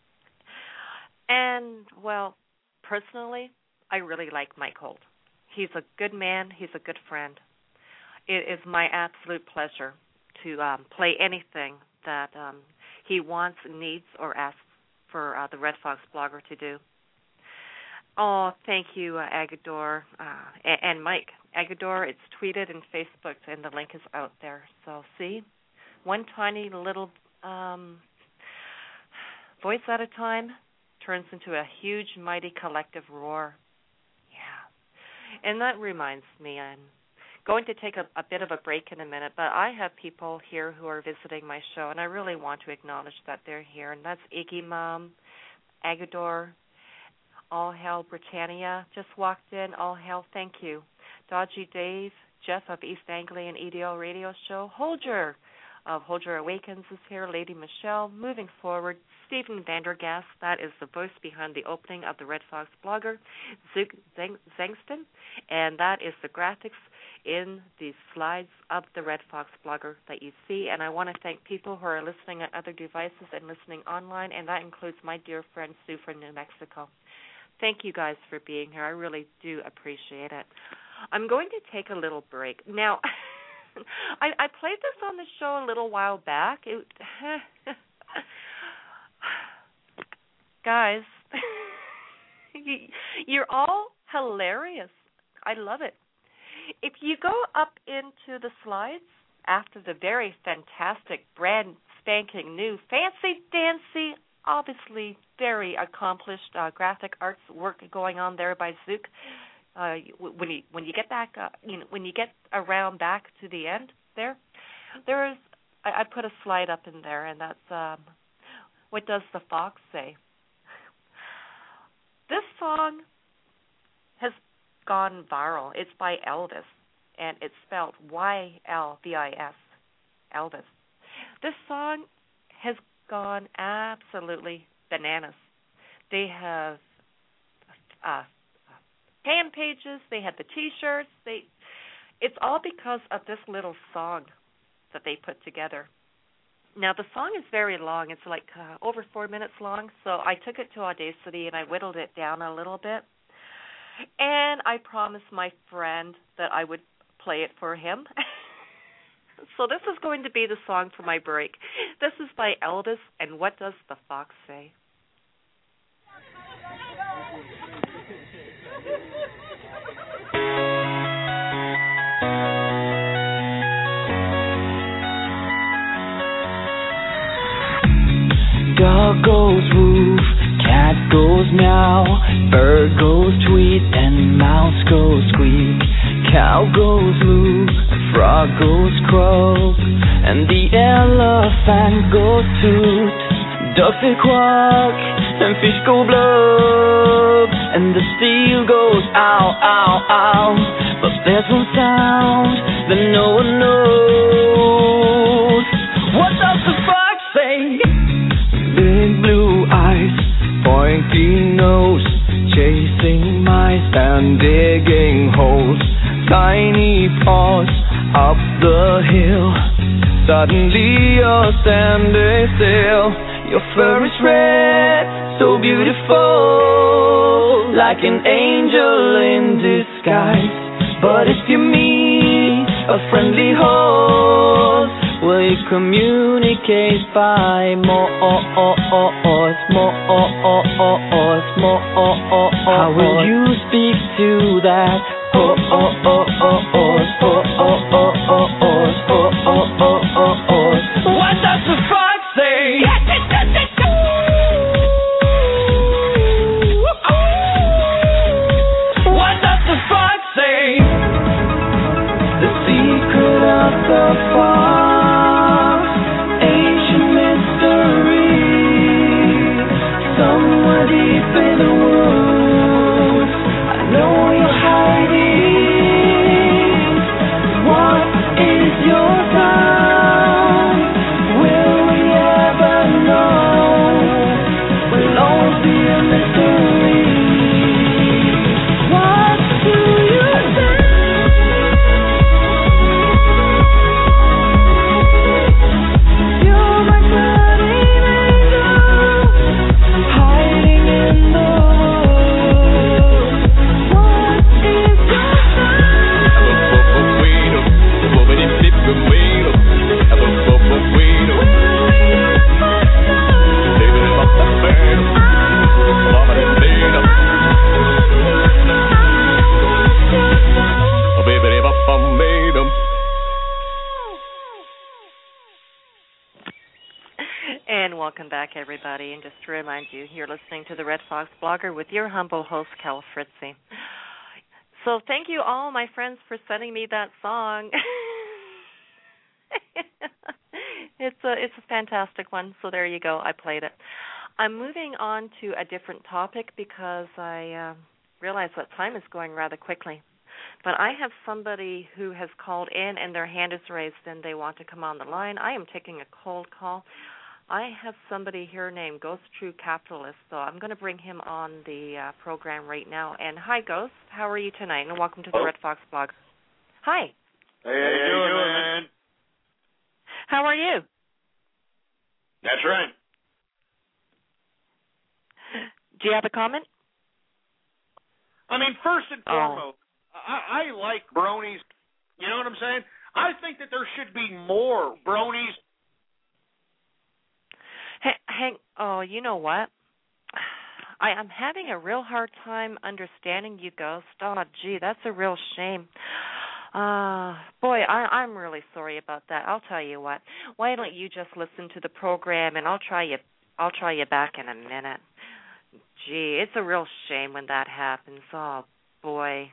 And, well, personally, I really like Mike Holt. He's a good man. He's a good friend. It is my absolute pleasure to play anything that he wants, needs, or asks for the Red Fox blogger to do. Oh, thank you, Agador, and Mike. Agador, it's tweeted and Facebooked, and the link is out there. So, see, one tiny little voice at a time turns into a huge, mighty collective roar. Yeah. And that reminds me, I'm going to take a bit of a break in a minute, but I have people here who are visiting my show, and I really want to acknowledge that they're here, and that's Iggy Mom, Agador, All Hail Britannia just walked in. All Hail, thank you. Dodgy Dave, Jeff of East Anglia and EDL Radio Show, Holger of Holger Awakens is here, Lady Michelle, moving forward, Stephen Vandergast, that is the voice behind the opening of the Red Fox blogger, Zangston, and that is the graphics in the slides of the Red Fox blogger that you see. And I want to thank people who are listening on other devices and listening online, and that includes my dear friend Sue from New Mexico. Thank you guys for being here. I really do appreciate it. I'm going to take a little break. Now, I played this on the show a little while back. Guys, you're all hilarious. I love it. If you go up into the slides after the very fantastic, brand spanking new, fancy-dancy, obviously very accomplished graphic arts work going on there by Zook. When you get back, when you get around back to the end there is I put a slide up in there, and that's What Does the Fox Say? This song has gone viral. It's by Elvis, and it's spelled Ylvis, Elvis. This song has gone absolutely bananas. They have fan pages. They have the T-shirts. It's all because of this little song that they put together. Now, the song is very long. It's like over 4 minutes long, so I took it to Audacity and I whittled it down a little bit. And I promised my friend that I would play it for him. So this is going to be the song for my break. This is by Elvis, and What Does the Fox Say? Dog goes woof, cat goes meow, bird goes tweet, and mouse goes squeak. Cow goes moo, frog goes croak, and the elephant goes toot. Ducks they quack, and fish go blub, and the seal goes ow, ow, ow. But there's one sound that no one knows. What does the fox say? Big blue eyes, pointy nose, chasing mice and digging holes. Tiny paws up the hill. Suddenly you're standing still. Your fur is red, so beautiful, like an angel in disguise. But if you meet a friendly horse, will you communicate by more? How will you speak to that? What does the fox say? What does the fox say? The secret of the fox, ancient mystery, somewhere deep in the woods. I know you're hiding. What is your sound? Will we ever know? We'll always be a mystery. What do you say? You're my guardian angel, hiding in the woods. What is your And welcome back, everybody. And just to remind you, you're listening to the Red Fox Blogger with your humble host, Cal Fritzy. So thank you all, my friends, for sending me that song. It's a fantastic one. So there you go. I played it. I'm moving on to a different topic because I realize that time is going rather quickly. But I have somebody who has called in and their hand is raised and they want to come on the line. I am taking a cold call. I have somebody here named Ghost True Capitalist, so I'm going to bring him on the program right now. And hi, Ghost. How are you tonight? And welcome to the Red Fox Blog. Hi. Hey, how you doing, man? How are you? That's right. Do you have a comment? I mean, first and foremost, I like bronies. You know what I'm saying? I think that there should be more bronies. Hank, you know what? I'm having a real hard time understanding you, Ghost. Oh, gee, that's a real shame. Boy, I'm really sorry about that. I'll tell you what. Why don't you just listen to the program, and I'll try you I'll try you back in a minute. Gee, it's a real shame when that happens. Oh boy,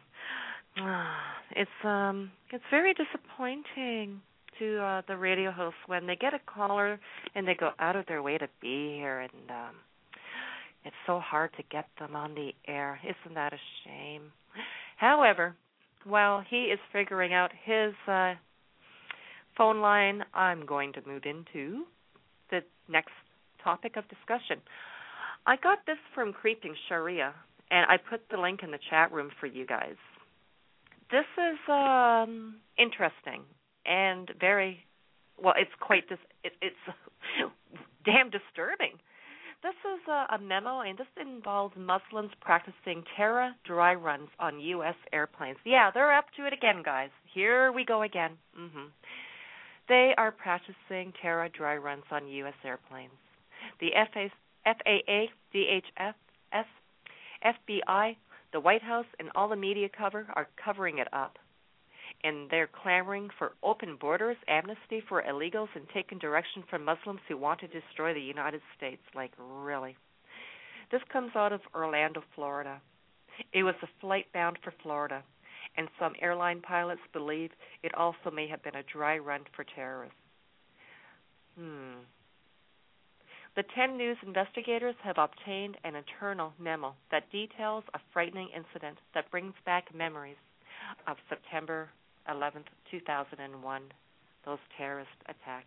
it's very disappointing to the radio hosts when they get a caller and they go out of their way to be here, and it's so hard to get them on the air. Isn't that a shame? However, while he is figuring out his phone line, I'm going to move into the next topic of discussion. I got this from Creeping Sharia, and I put the link in the chat room for you guys. This is interesting and very, well, it's quite, it's damn disturbing. This is a memo, and this involves Muslims practicing terror dry runs on U.S. airplanes. Yeah, they're up to it again, guys. Here we go again. They are practicing terror dry runs on U.S. airplanes. The FAA, DHS, FBI, the White House, and all the media cover are covering it up. And they're clamoring for open borders, amnesty for illegals, and taking direction from Muslims who want to destroy the United States. Like, really? This comes out of Orlando, Florida. It was a flight bound for Florida, and some airline pilots believe it also may have been a dry run for terrorists. The 10 News investigators have obtained an internal memo that details a frightening incident that brings back memories of September 11th, 2001, those terrorist attacks.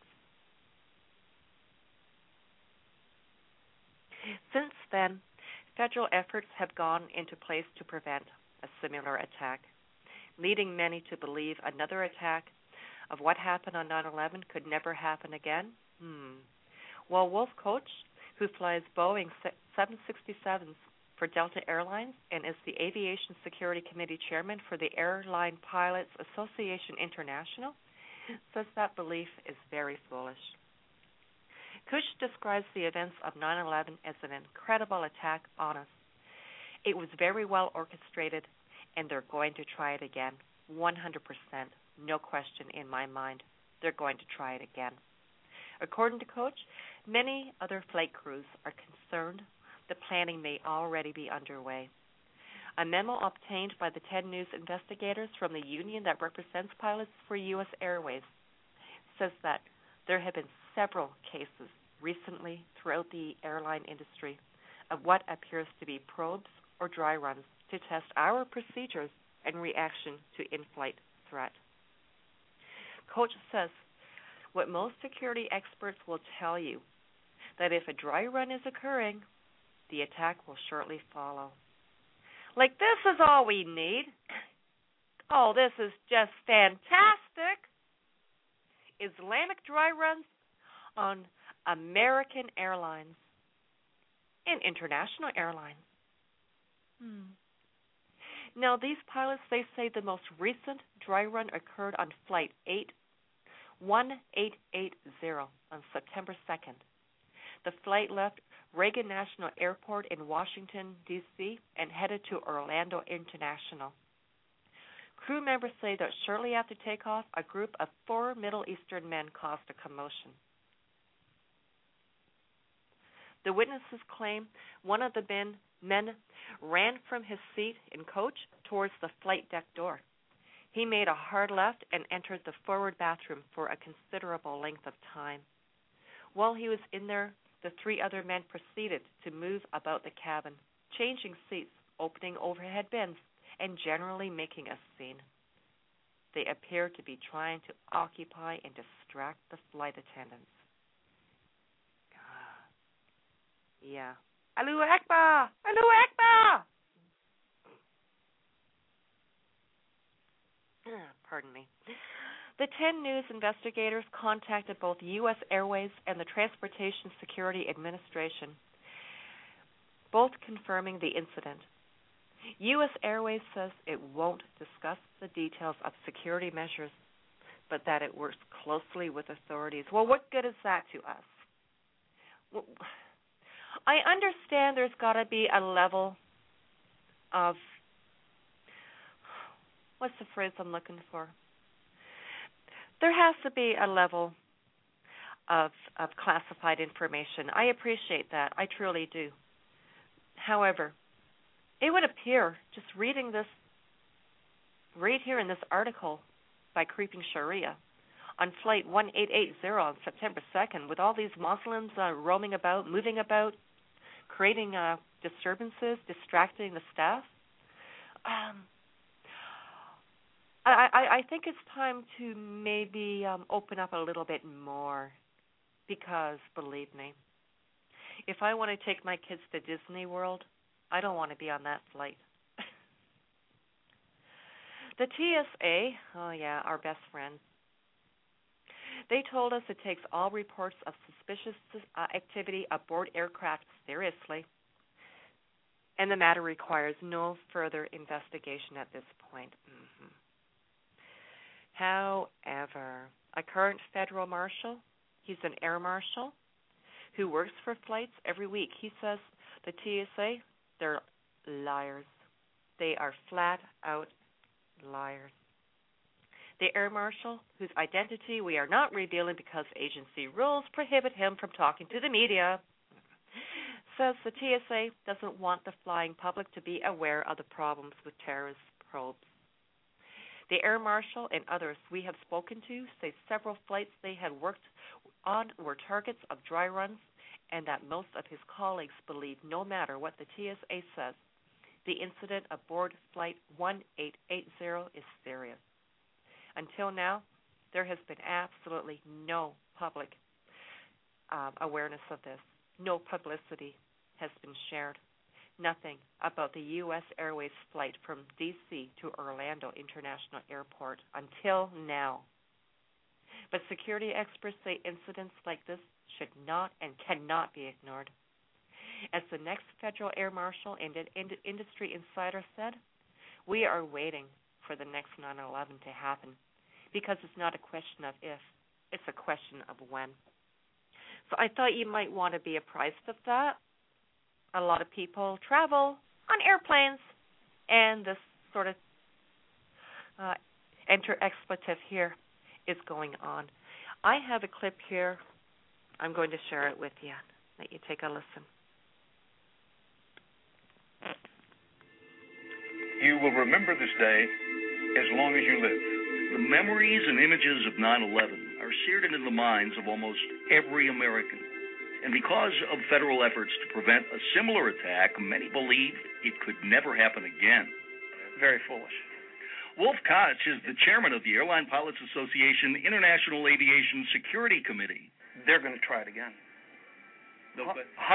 Since then, federal efforts have gone into place to prevent a similar attack, leading many to believe another attack of what happened on 9/11 could never happen again. Well, Wolf Koch, who flies Boeing 767s for Delta Airlines and is the Aviation Security Committee chairman for the Airline Pilots Association International, says that belief is very foolish. Koch describes the events of 9/11 as an incredible attack on us. It was very well orchestrated, and they're going to try it again. 100%, no question in my mind. They're going to try it again. According to Koch, many other flight crews are concerned the planning may already be underway. A memo obtained by the 10 News investigators from the union that represents pilots for U.S. Airways says that there have been several cases recently throughout the airline industry of what appears to be probes or dry runs to test our procedures and reaction to in-flight threat. Koch says what most security experts will tell you, that if a dry run is occurring, the attack will shortly follow. Like, this is all we need. Oh, this is just fantastic. Islamic dry runs on American airlines and international airlines. Now, these pilots, they say the most recent dry run occurred on Flight 1880 on September 2nd. The flight left Reagan National Airport in Washington, D.C., and headed to Orlando International. Crew members say that shortly after takeoff, a group of 4 Middle Eastern men caused a commotion. The witnesses claim one of the men ran from his seat in coach towards the flight deck door. He made a hard left and entered the forward bathroom for a considerable length of time. While he was in there, the 3 other men proceeded to move about the cabin, changing seats, opening overhead bins, and generally making a scene. They appear to be trying to occupy and distract the flight attendants. Yeah. Allahu Akbar! Allahu Akbar! Pardon me. The 10 News investigators contacted both U.S. Airways and the Transportation Security Administration, both confirming the incident. U.S. Airways says it won't discuss the details of security measures, but that it works closely with authorities. Well, what good is that to us? Well, I understand there's got to be a level of, what's the phrase I'm looking for? There has to be a level of classified information. I appreciate that. I truly do. However, it would appear, just reading this right here in this article by Creeping Sharia, on Flight 1880 on September 2nd, with all these Muslims roaming about, moving about, creating disturbances, distracting the staff, I think it's time to maybe open up a little bit more, because, believe me, if I want to take my kids to Disney World, I don't want to be on that flight. The TSA, oh yeah, our best friend, they told us it takes all reports of suspicious activity aboard aircraft seriously, and the matter requires no further investigation at this point. Mm-hmm. However, a current federal marshal, he's an air marshal, who works for flights every week, he says the TSA, they're liars. They are flat-out liars. The air marshal, whose identity we are not revealing because agency rules prohibit him from talking to the media, says the TSA doesn't want the flying public to be aware of the problems with terrorist probes. The air marshal and others we have spoken to say several flights they had worked on were targets of dry runs, and that most of his colleagues believe no matter what the TSA says, the incident aboard Flight 1880 is serious. Until now, there has been absolutely no public awareness of this. No publicity has been shared. Nothing about the U.S. Airways flight from D.C. to Orlando International Airport until now. But security experts say incidents like this should not and cannot be ignored. As the next federal air marshal and industry insider said, we are waiting for the next 9/11 to happen, because it's not a question of if, it's a question of when. So I thought you might want to be apprised of that. A lot of people travel on airplanes, and this sort of enter expletive here is going on. I have a clip here. I'm going to share it with you. Let you take a listen. You will remember this day as long as you live. The memories and images of 9/11 are seared into the minds of almost every American. And because of federal efforts to prevent a similar attack, many believe it could never happen again. Very foolish. Wolf Koch is the chairman of the Airline Pilots Association International Aviation Security Committee. They're going to try it again. 100%.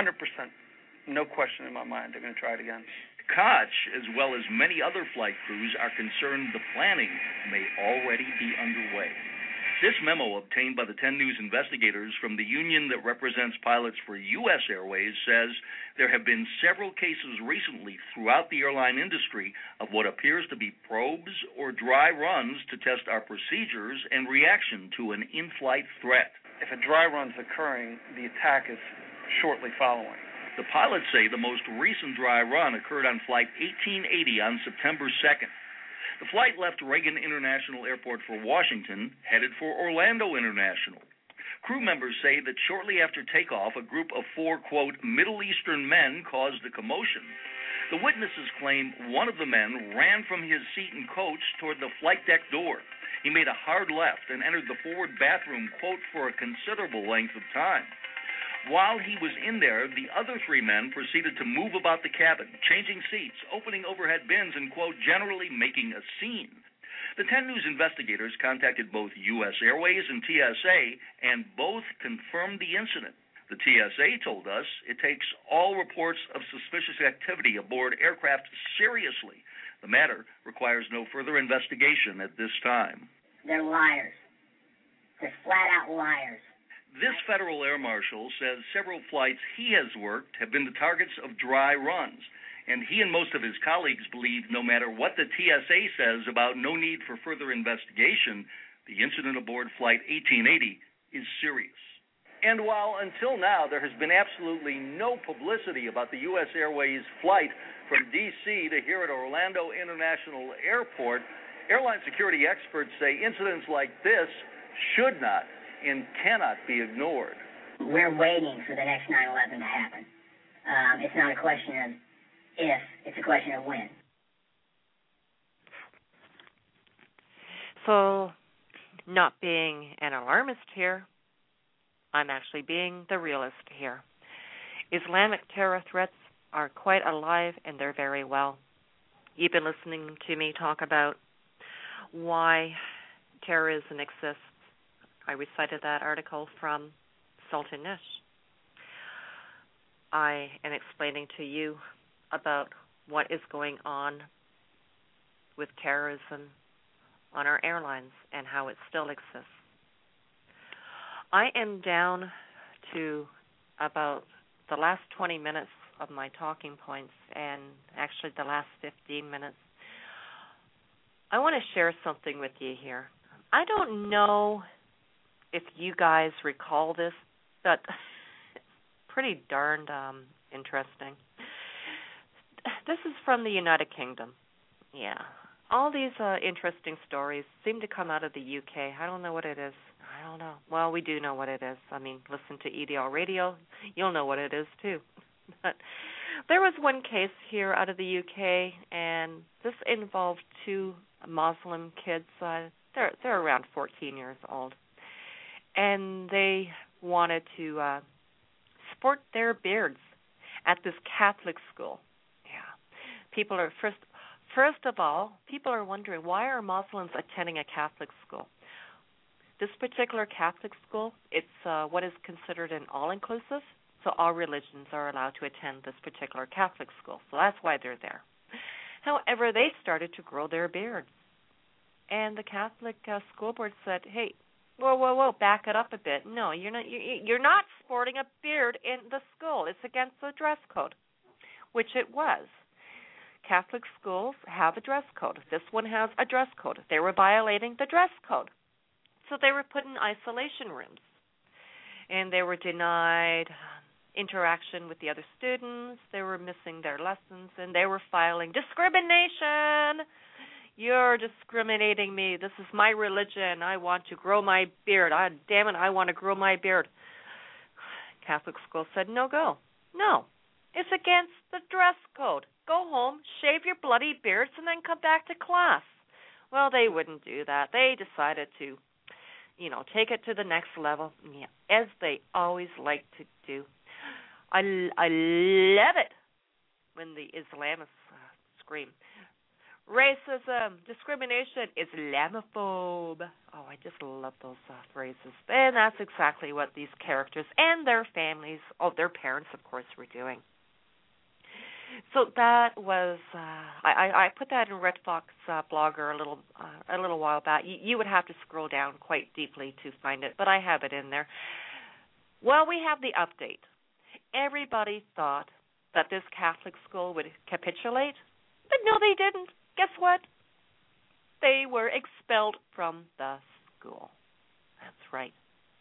No question in my mind they're going to try it again. Koch, as well as many other flight crews, are concerned the planning may already be underway. This memo, obtained by the 10 News investigators from the union that represents pilots for U.S. Airways, says there have been several cases recently throughout the airline industry of what appears to be probes or dry runs to test our procedures and reaction to an in-flight threat. If a dry run's occurring, the attack is shortly following. The pilots say the most recent dry run occurred on Flight 1880 on September 2nd. The flight left Reagan International Airport for Washington, headed for Orlando International. Crew members say that shortly after takeoff, a group of 4, quote, Middle Eastern men caused a commotion. The witnesses claim one of the men ran from his seat and coach toward the flight deck door. He made a hard left and entered the forward bathroom, quote, for a considerable length of time. While he was in there, the other 3 men proceeded to move about the cabin, changing seats, opening overhead bins, and, quote, generally making a scene. The 10 News investigators contacted both U.S. Airways and TSA, and both confirmed the incident. The TSA told us it takes all reports of suspicious activity aboard aircraft seriously. The matter requires no further investigation at this time. They're liars. They're flat-out liars. This federal air marshal says several flights he has worked have been the targets of dry runs, and he and most of his colleagues believe no matter what the TSA says about no need for further investigation, the incident aboard Flight 1880 is serious. And while until now there has been absolutely no publicity about the U.S. Airways flight from D.C. to here at Orlando International Airport, airline security experts say incidents like this should not and cannot be ignored. We're waiting for the next 9/11 to happen. It's not a question of if, it's a question of when. So, not being an alarmist here, I'm actually being the realist here. Islamic terror threats are quite alive, and they're very well. You've been listening to me talk about why terrorism exists. I recited that article from Sultan Nish. I am explaining to you about what is going on with terrorism on our airlines and how it still exists. I am down to about the last 20 minutes of my talking points, and actually the last 15 minutes. I want to share something with you here. I don't know if you guys recall this, but it's pretty darned interesting. This is from the United Kingdom. Yeah. All these interesting stories seem to come out of the UK. I don't know what it is. I don't know. Well, we do know what it is. I mean, listen to EDL Radio. You'll know what it is, too. But there was one case here out of the UK, and this involved two Muslim kids. They're around 14 years old. And they wanted to sport their beards at this Catholic school. Yeah. People are, first of all, people are wondering, why are Muslims attending a Catholic school? This particular Catholic school, it's what is considered an all-inclusive, so all religions are allowed to attend this particular Catholic school. So that's why they're there. However, they started to grow their beards. And the Catholic school board said, hey, whoa, back it up a bit. No, you're not sporting a beard in the school. It's against the dress code, which it was. Catholic schools have a dress code. This one has a dress code. They were violating the dress code. So they were put in isolation rooms. And they were denied interaction with the other students. They were missing their lessons. And they were filing discrimination. You're discriminating me. This is my religion. I want to grow my beard. Damn it, I want to grow my beard. Catholic school said, no go. No, it's against the dress code. Go home, shave your bloody beards, and then come back to class. Well, they wouldn't do that. They decided to, take it to the next level, as they always like to do. I love it when the Islamists scream. Racism, discrimination, Islamophobe. Oh, I just love those phrases. And that's exactly what these characters and their families, their parents, of course, were doing. So that was, I put that in Red Fox Blogger a little while back. You would have to scroll down quite deeply to find it, but I have it in there. Well, we have the update. Everybody thought that this Catholic school would capitulate, but no, they didn't. Guess what? They were expelled from the school. That's right.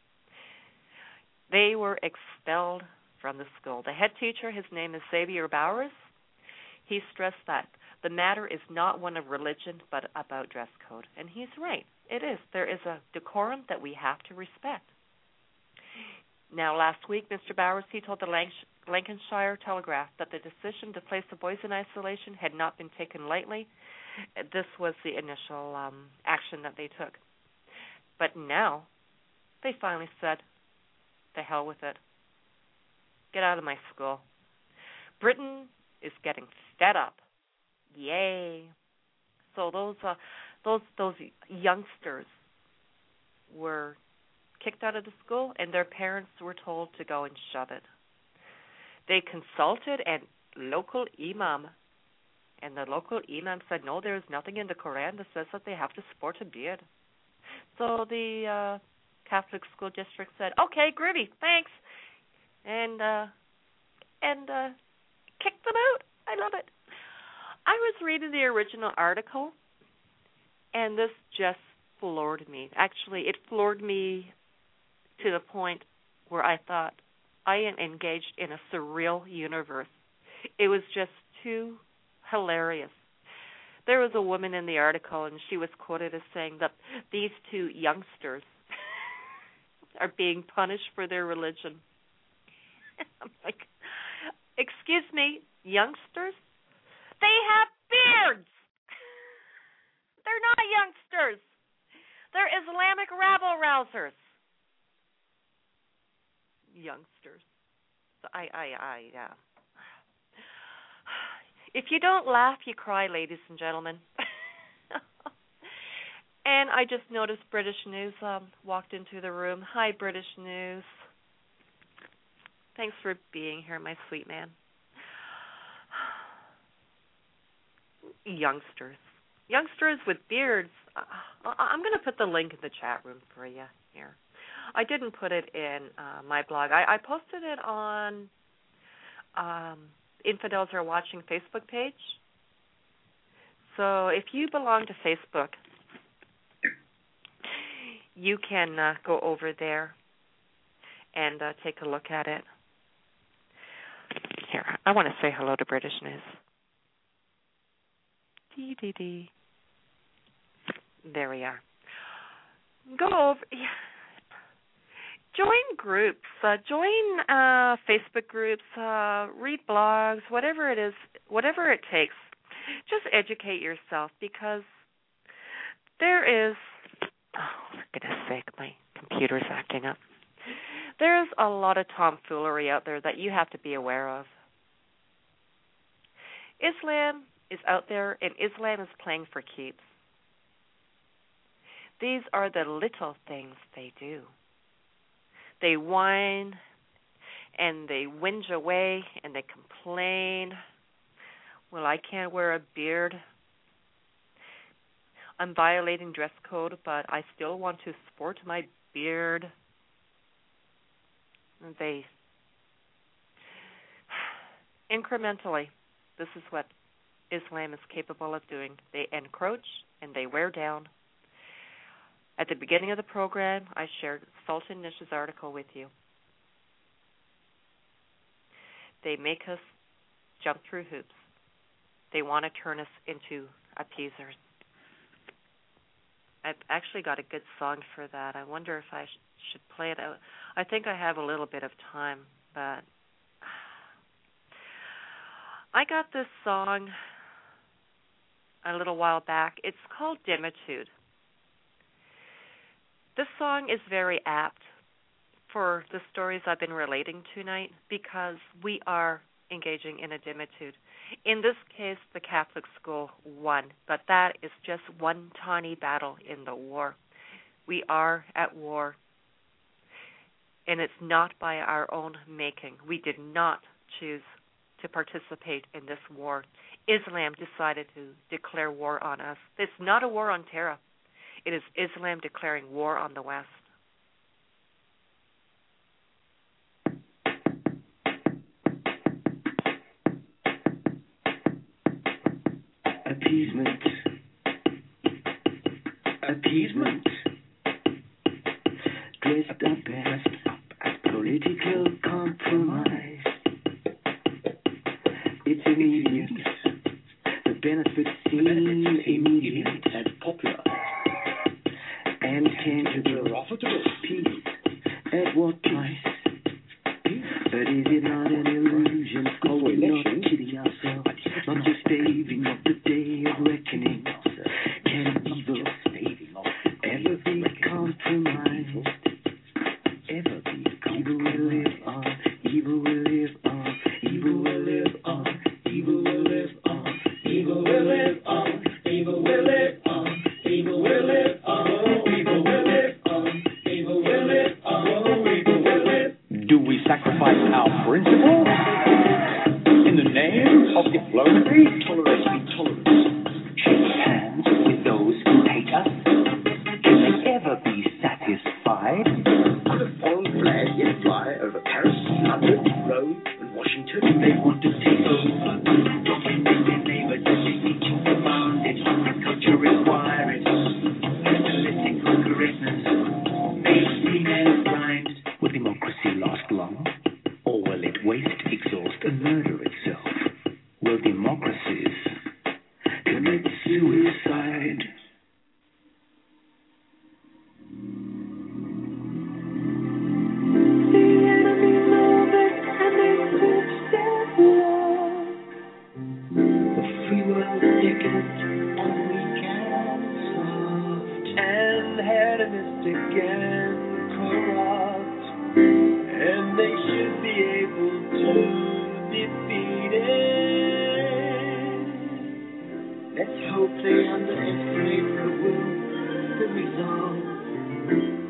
They were expelled from the school. The head teacher, his name is Xavier Bowers. He stressed that the matter is not one of religion, but about dress code. And he's right. It is. There is a decorum that we have to respect. Now, last week, Mr. Bowers, he told the Lancashire Telegraph that the decision to place the boys in isolation had not been taken lightly. This was the initial action that they took. But now, they finally said, the hell with it. Get out of my school. Britain is getting fed up. Yay. So those youngsters were kicked out of the school, and their parents were told to go and shove it. They consulted a local imam, and the local imam said, no, there is nothing in the Quran that says that they have to sport a beard. So the Catholic school district said, okay, groovy, thanks, and kicked them out. I love it. I was reading the original article, and this just floored me. Actually, it floored me to the point where I thought I am engaged in a surreal universe. It was just too hilarious. There was a woman in the article, and she was quoted as saying that these two youngsters, are being punished for their religion. I'm like, excuse me, youngsters? They have beards. They're not youngsters. They're Islamic rabble-rousers. Youngsters. Yeah. If you don't laugh, you cry, ladies and gentlemen. And I just noticed British News walked into the room. Hi, British News. Thanks for being here, my sweet man. Youngsters. Youngsters with beards. I'm going to put the link in the chat room for you here. I didn't put it in my blog. I posted it on Infidels Are Watching Facebook page. So if you belong to Facebook, you can go over there and take a look at it. Here, I want to say hello to British News. Dee. There we are. Go over. Join groups. Join Facebook groups. Read blogs. Whatever it is, whatever it takes. Just educate yourself, because there is. Oh, for goodness sake, my computer's acting up. There's a lot of tomfoolery out there that you have to be aware of. Islam is out there, and Islam is playing for keeps. These are the little things they do. They whine, and they whinge away, and they complain. Well, I can't wear a beard. I'm violating dress code, but I still want to sport my beard. They, incrementally, this is what Islam is capable of doing. They encroach and they wear down. At the beginning of the program, I shared Sultan Nish's article with you. They make us jump through hoops. They want to turn us into appeasers. I've actually got a good song for that. I wonder if I should play it out. I think I have a little bit of time, but I got this song a little while back. It's called Dimitude. This song is very apt for the stories I've been relating tonight, because we are engaging in a dimitude. In this case, the Catholic school won, but that is just one tiny battle in the war. We are at war, and it's not by our own making. We did not choose to participate in this war. Islam decided to declare war on us. It's not a war on terror. It is Islam declaring war on the West. Appeasement. Appeasement. Dressed up as political compromise. It's immediate. The benefits seem immediate and popular and tangible. Peace. At what price? But is it not an illusion? Are we not kidding ourselves? Not just staving off the day of reckoning. Can evil ever be compromised? Ever be? Evil will live on. Evil will live on. Evil will live on. Evil will live on. Evil will live on. Evil will live on. Evil will live on. Evil will live on. Evil will live on. Evil will live. Do we sacrifice our principles in the name of diplomacy? Tolerance. Shake hands with those who hate us. Can they ever be satisfied? Could a foreign flag yet fly over Paris, London, Rome, and Washington? They want to take over, dominate their neighbor, dominate your demand. It's agriculture requiring political correctness. Mainstream and blind. Will democracy last long? Or will it waste, exhaust, and murder itself? Will democracies commit suicide?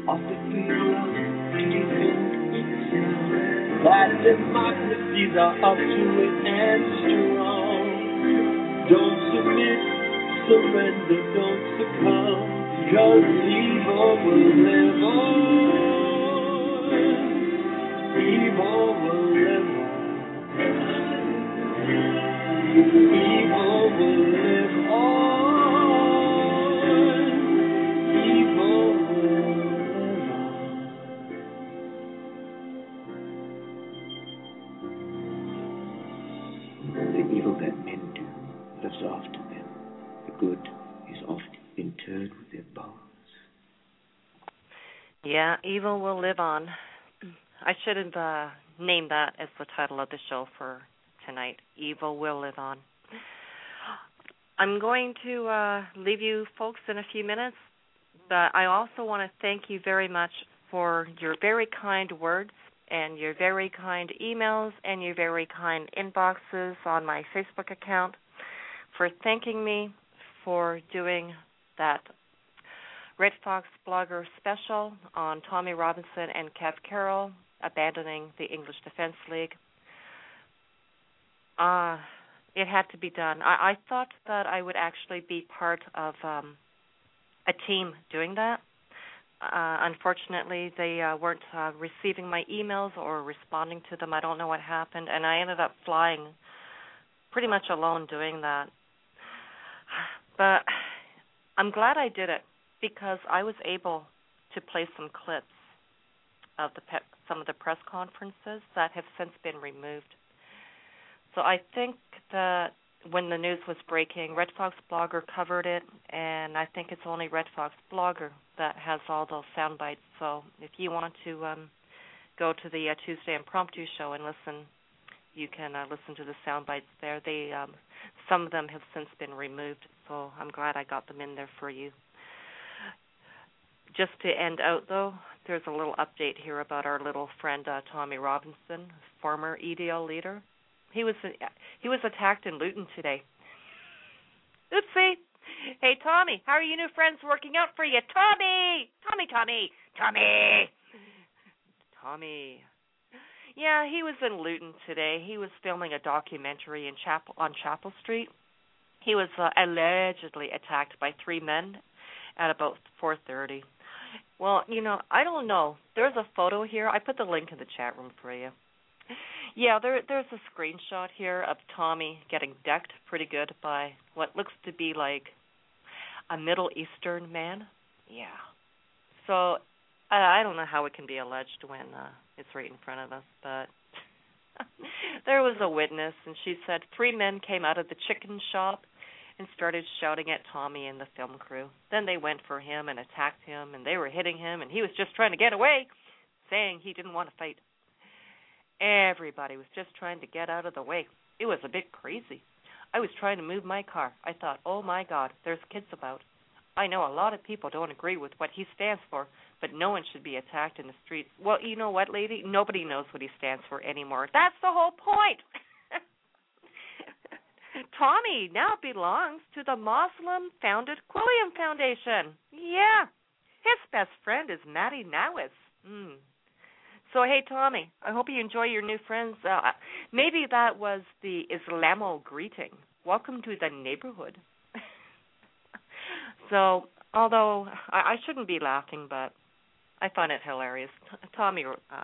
of the people of defend itself. That democracies are up to it and strong. Don't submit, surrender, don't succumb, 'cause evil will live on. Evil will live on. Evil will live on. Evil will live on. The evil that men do lives after them. The good is oft interred with their bones. Yeah, evil will live on. I should have named that as the title of the show for tonight. Evil will live on. I'm going to leave you folks in a few minutes, but I also want to thank you very much for your very kind words and your very kind emails and your very kind inboxes on my Facebook account, for thanking me for doing that Red Fox Blogger special on Tommy Robinson and Kev Carroll abandoning the English Defense League. It had to be done. I thought that I would actually be part of a team doing that. Unfortunately, they weren't receiving my emails or responding to them. I don't know what happened, and I ended up flying pretty much alone doing that. But I'm glad I did it, because I was able to play some clips of some of the press conferences that have since been removed. So I think that when the news was breaking, Red Fox Blogger covered it, and I think it's only Red Fox Blogger that has all those sound bites. So if you want to go to the Tuesday Impromptu show and listen, you can listen to the sound bites there. Some of them have since been removed, so I'm glad I got them in there for you. Just to end out, though, there's a little update here about our little friend Tommy Robinson, former EDL leader. He was attacked in Luton today. Oopsie. Hey, Tommy, how are your new friends working out for you? Tommy! Yeah, he was in Luton today. He was filming a documentary on Chapel Street. He was allegedly attacked by 3 men at about 4:30. Well, I don't know. There's a photo here. I put the link in the chat room for you. Yeah, there's a screenshot here of Tommy getting decked pretty good by what looks to be like a Middle Eastern man. Yeah. So I don't know how it can be alleged when it's right in front of us, but there was a witness, and she said 3 men came out of the chicken shop and started shouting at Tommy and the film crew. Then they went for him and attacked him, and they were hitting him, and he was just trying to get away, saying he didn't want to fight. Everybody was just trying to get out of the way. It was a bit crazy. I was trying to move my car. I thought, oh my God, there's kids about. I know a lot of people don't agree with what he stands for, but no one should be attacked in the streets. Well, you know what, lady? Nobody knows what he stands for anymore. That's the whole point. Tommy now belongs to the Muslim-founded Quilliam Foundation. Yeah. His best friend is Maddie Nawis. So, hey, Tommy, I hope you enjoy your new friends. Maybe that was the Islamo greeting. Welcome to the neighborhood. So, although I shouldn't be laughing, but I find it hilarious. Tommy,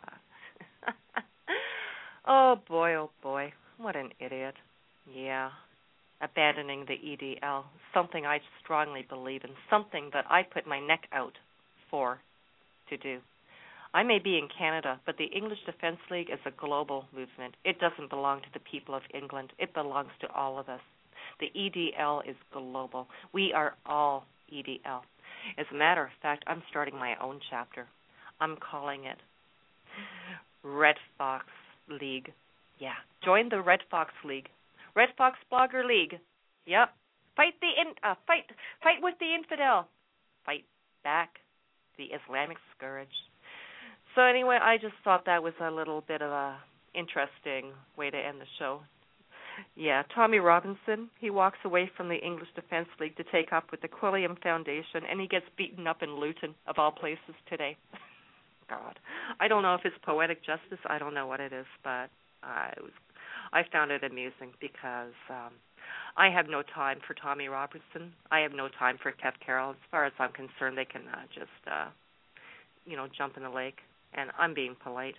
oh, boy, what an idiot. Yeah, abandoning the EDL, something I strongly believe in, something that I put my neck out to do. I may be in Canada, but the English Defense League is a global movement. It doesn't belong to the people of England. It belongs to all of us. The EDL is global. We are all EDL. As a matter of fact, I'm starting my own chapter. I'm calling it Red Fox League. Yeah, join the Red Fox League. Red Fox Blogger League. Yep. Fight with the infidel. Fight back the Islamic scourge. So anyway, I just thought that was a little bit of a interesting way to end the show. Yeah, Tommy Robinson, he walks away from the English Defence League to take up with the Quilliam Foundation, and he gets beaten up in Luton, of all places, today. God. I don't know if it's poetic justice. I don't know what it is, but I found it amusing because I have no time for Tommy Robertson. I have no time for Kev Carroll. As far as I'm concerned, they can just jump in the lake, and I'm being polite.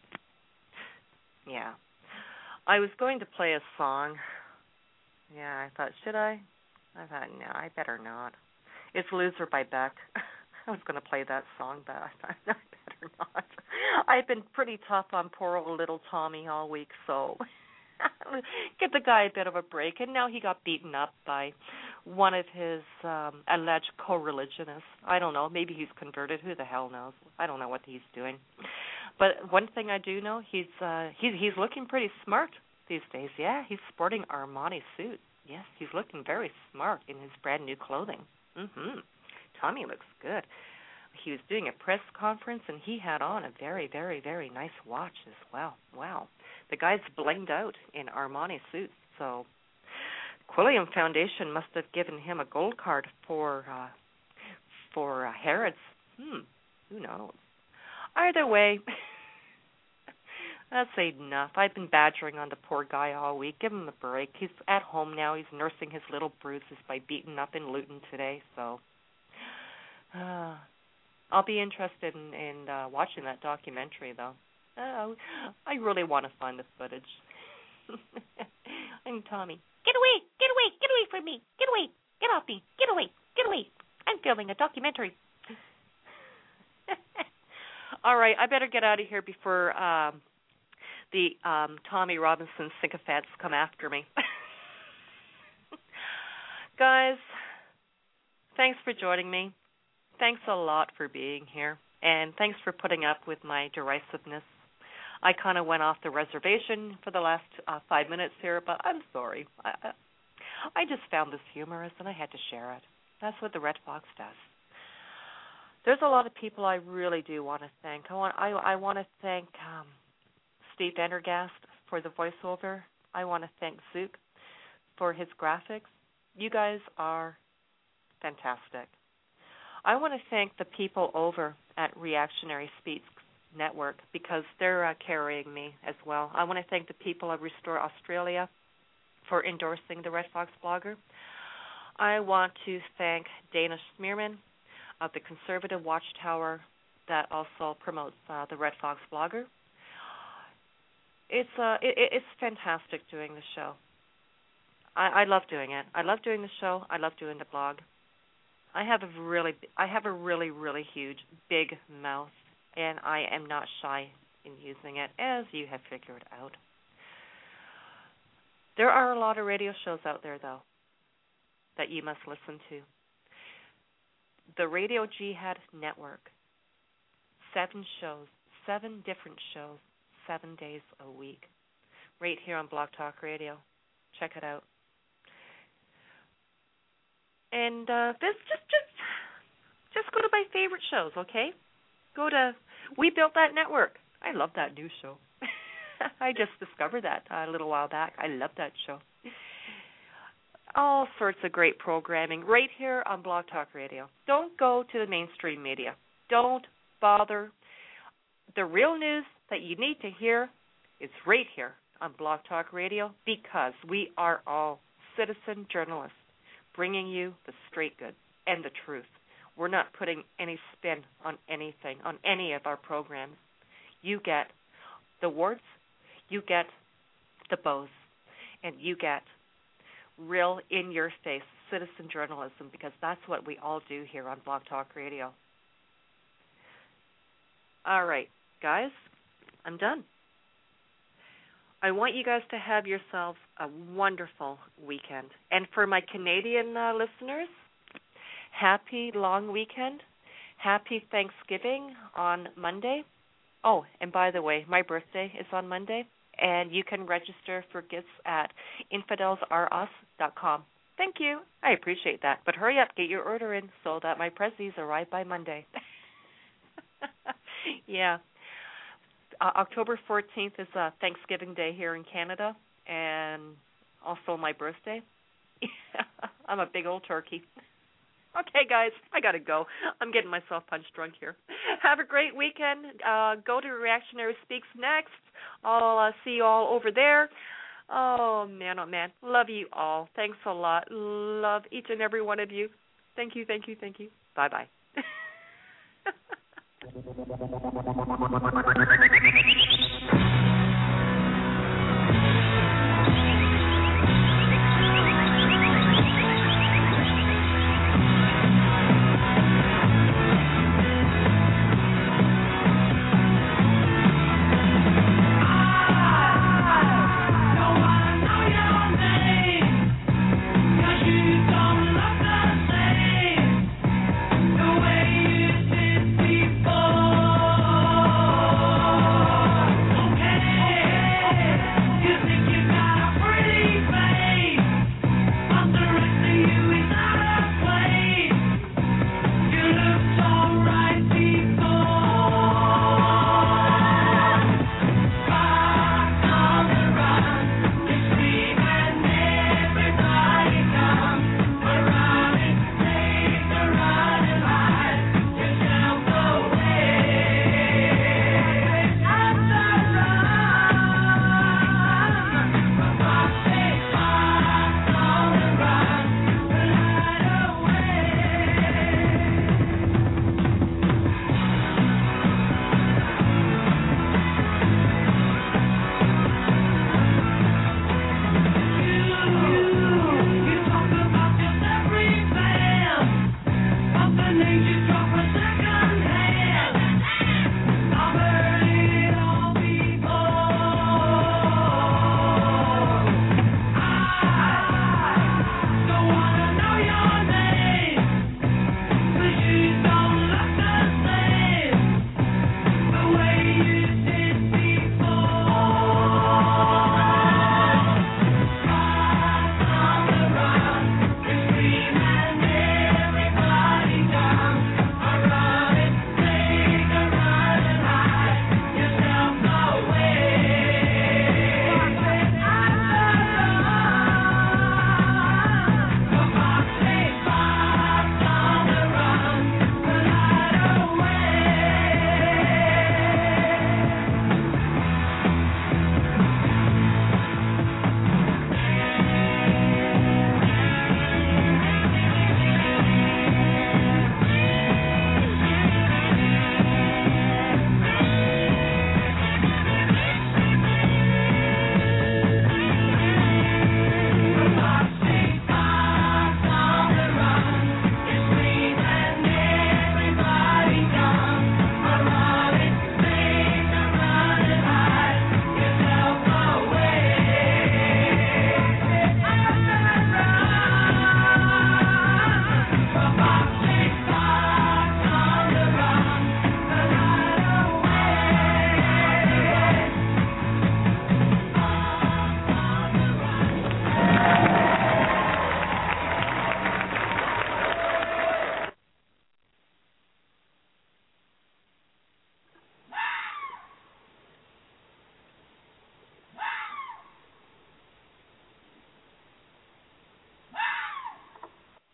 Yeah. I was going to play a song. Yeah, I thought, should I? I thought, no, I better not. It's Loser by Beck. I was going to play that song, but I thought, no, I better not. I've been pretty tough on poor old little Tommy all week, so give the guy a bit of a break. And now he got beaten up by one of his alleged co-religionists. I don't know. Maybe he's converted. Who the hell knows? I don't know what he's doing. But one thing I do know, he's looking pretty smart these days. Yeah, he's sporting Armani suit. Yes, he's looking very smart in his brand new clothing. Tommy looks good. He was doing a press conference, and he had on a very, very, very nice watch as well. Wow. The guy's blinged out in Armani suits. So Quilliam Foundation must have given him a gold card for Harrods. Who knows? Either way, that's enough. I've been badgering on the poor guy all week. Give him a break. He's at home now. He's nursing his little bruises by beating up in Luton today. So I'll be interested in watching that documentary, though. I really want to find the footage. I'm Tommy. Get away! Get away! Get away from me! Get away! Get off me! Get away! Get away! I'm filming a documentary. All right, I better get out of here before the Tommy Robinson sycophants come after me. Guys, thanks for joining me. Thanks a lot for being here, and thanks for putting up with my derisiveness. I kind of went off the reservation for the last 5 minutes here, but I'm sorry. I just found this humorous, and I had to share it. That's what the Red Fox does. There's a lot of people I really do want to thank. I want to thank Steve Endergast for the voiceover. I want to thank Zook for his graphics. You guys are fantastic. I want to thank the people over at Reactionary Speech Network because they're carrying me as well. I want to thank the people of Restore Australia for endorsing the Red Fox Blogger. I want to thank Dana Smearman of the Conservative Watchtower that also promotes the Red Fox Blogger. It's fantastic doing the show. I love doing it. I love doing the show. I love doing the blog. I have a really, really huge, big mouth, and I am not shy in using it, as you have figured out. There are a lot of radio shows out there, though, that you must listen to. The Radio Jihad Network, 7 shows, 7 different shows, 7 days a week, right here on Blog Talk Radio. Check it out. And just go to my favorite shows, okay? Go to We Built That Network. I love that new show. I just discovered that a little while back. I love that show. All sorts of great programming right here on Blog Talk Radio. Don't go to the mainstream media. Don't bother. The real news that you need to hear is right here on Blog Talk Radio because we are all citizen journalists bringing you the straight goods and the truth. We're not putting any spin on anything, on any of our programs. You get the warts, you get the bows, and you get real in-your-face citizen journalism because that's what we all do here on Blog Talk Radio. All right, guys, I'm done. I want you guys to have yourselves a wonderful weekend. And for my Canadian listeners, happy long weekend. Happy Thanksgiving on Monday. Oh, and by the way, my birthday is on Monday, and you can register for gifts at infidelsrus.com. Thank you. I appreciate that. But hurry up, get your order in so that my prezzies arrive by Monday. Yeah. October 14th is Thanksgiving Day here in Canada, and Also my birthday. I'm a big old turkey. Okay, guys, I got to go. I'm getting myself punch drunk here. Have a great weekend. Go to Reactionary Speaks next. I'll see you all over there. Oh, man. Love you all. Thanks a lot. Love each and every one of you. Thank you. Bye-bye.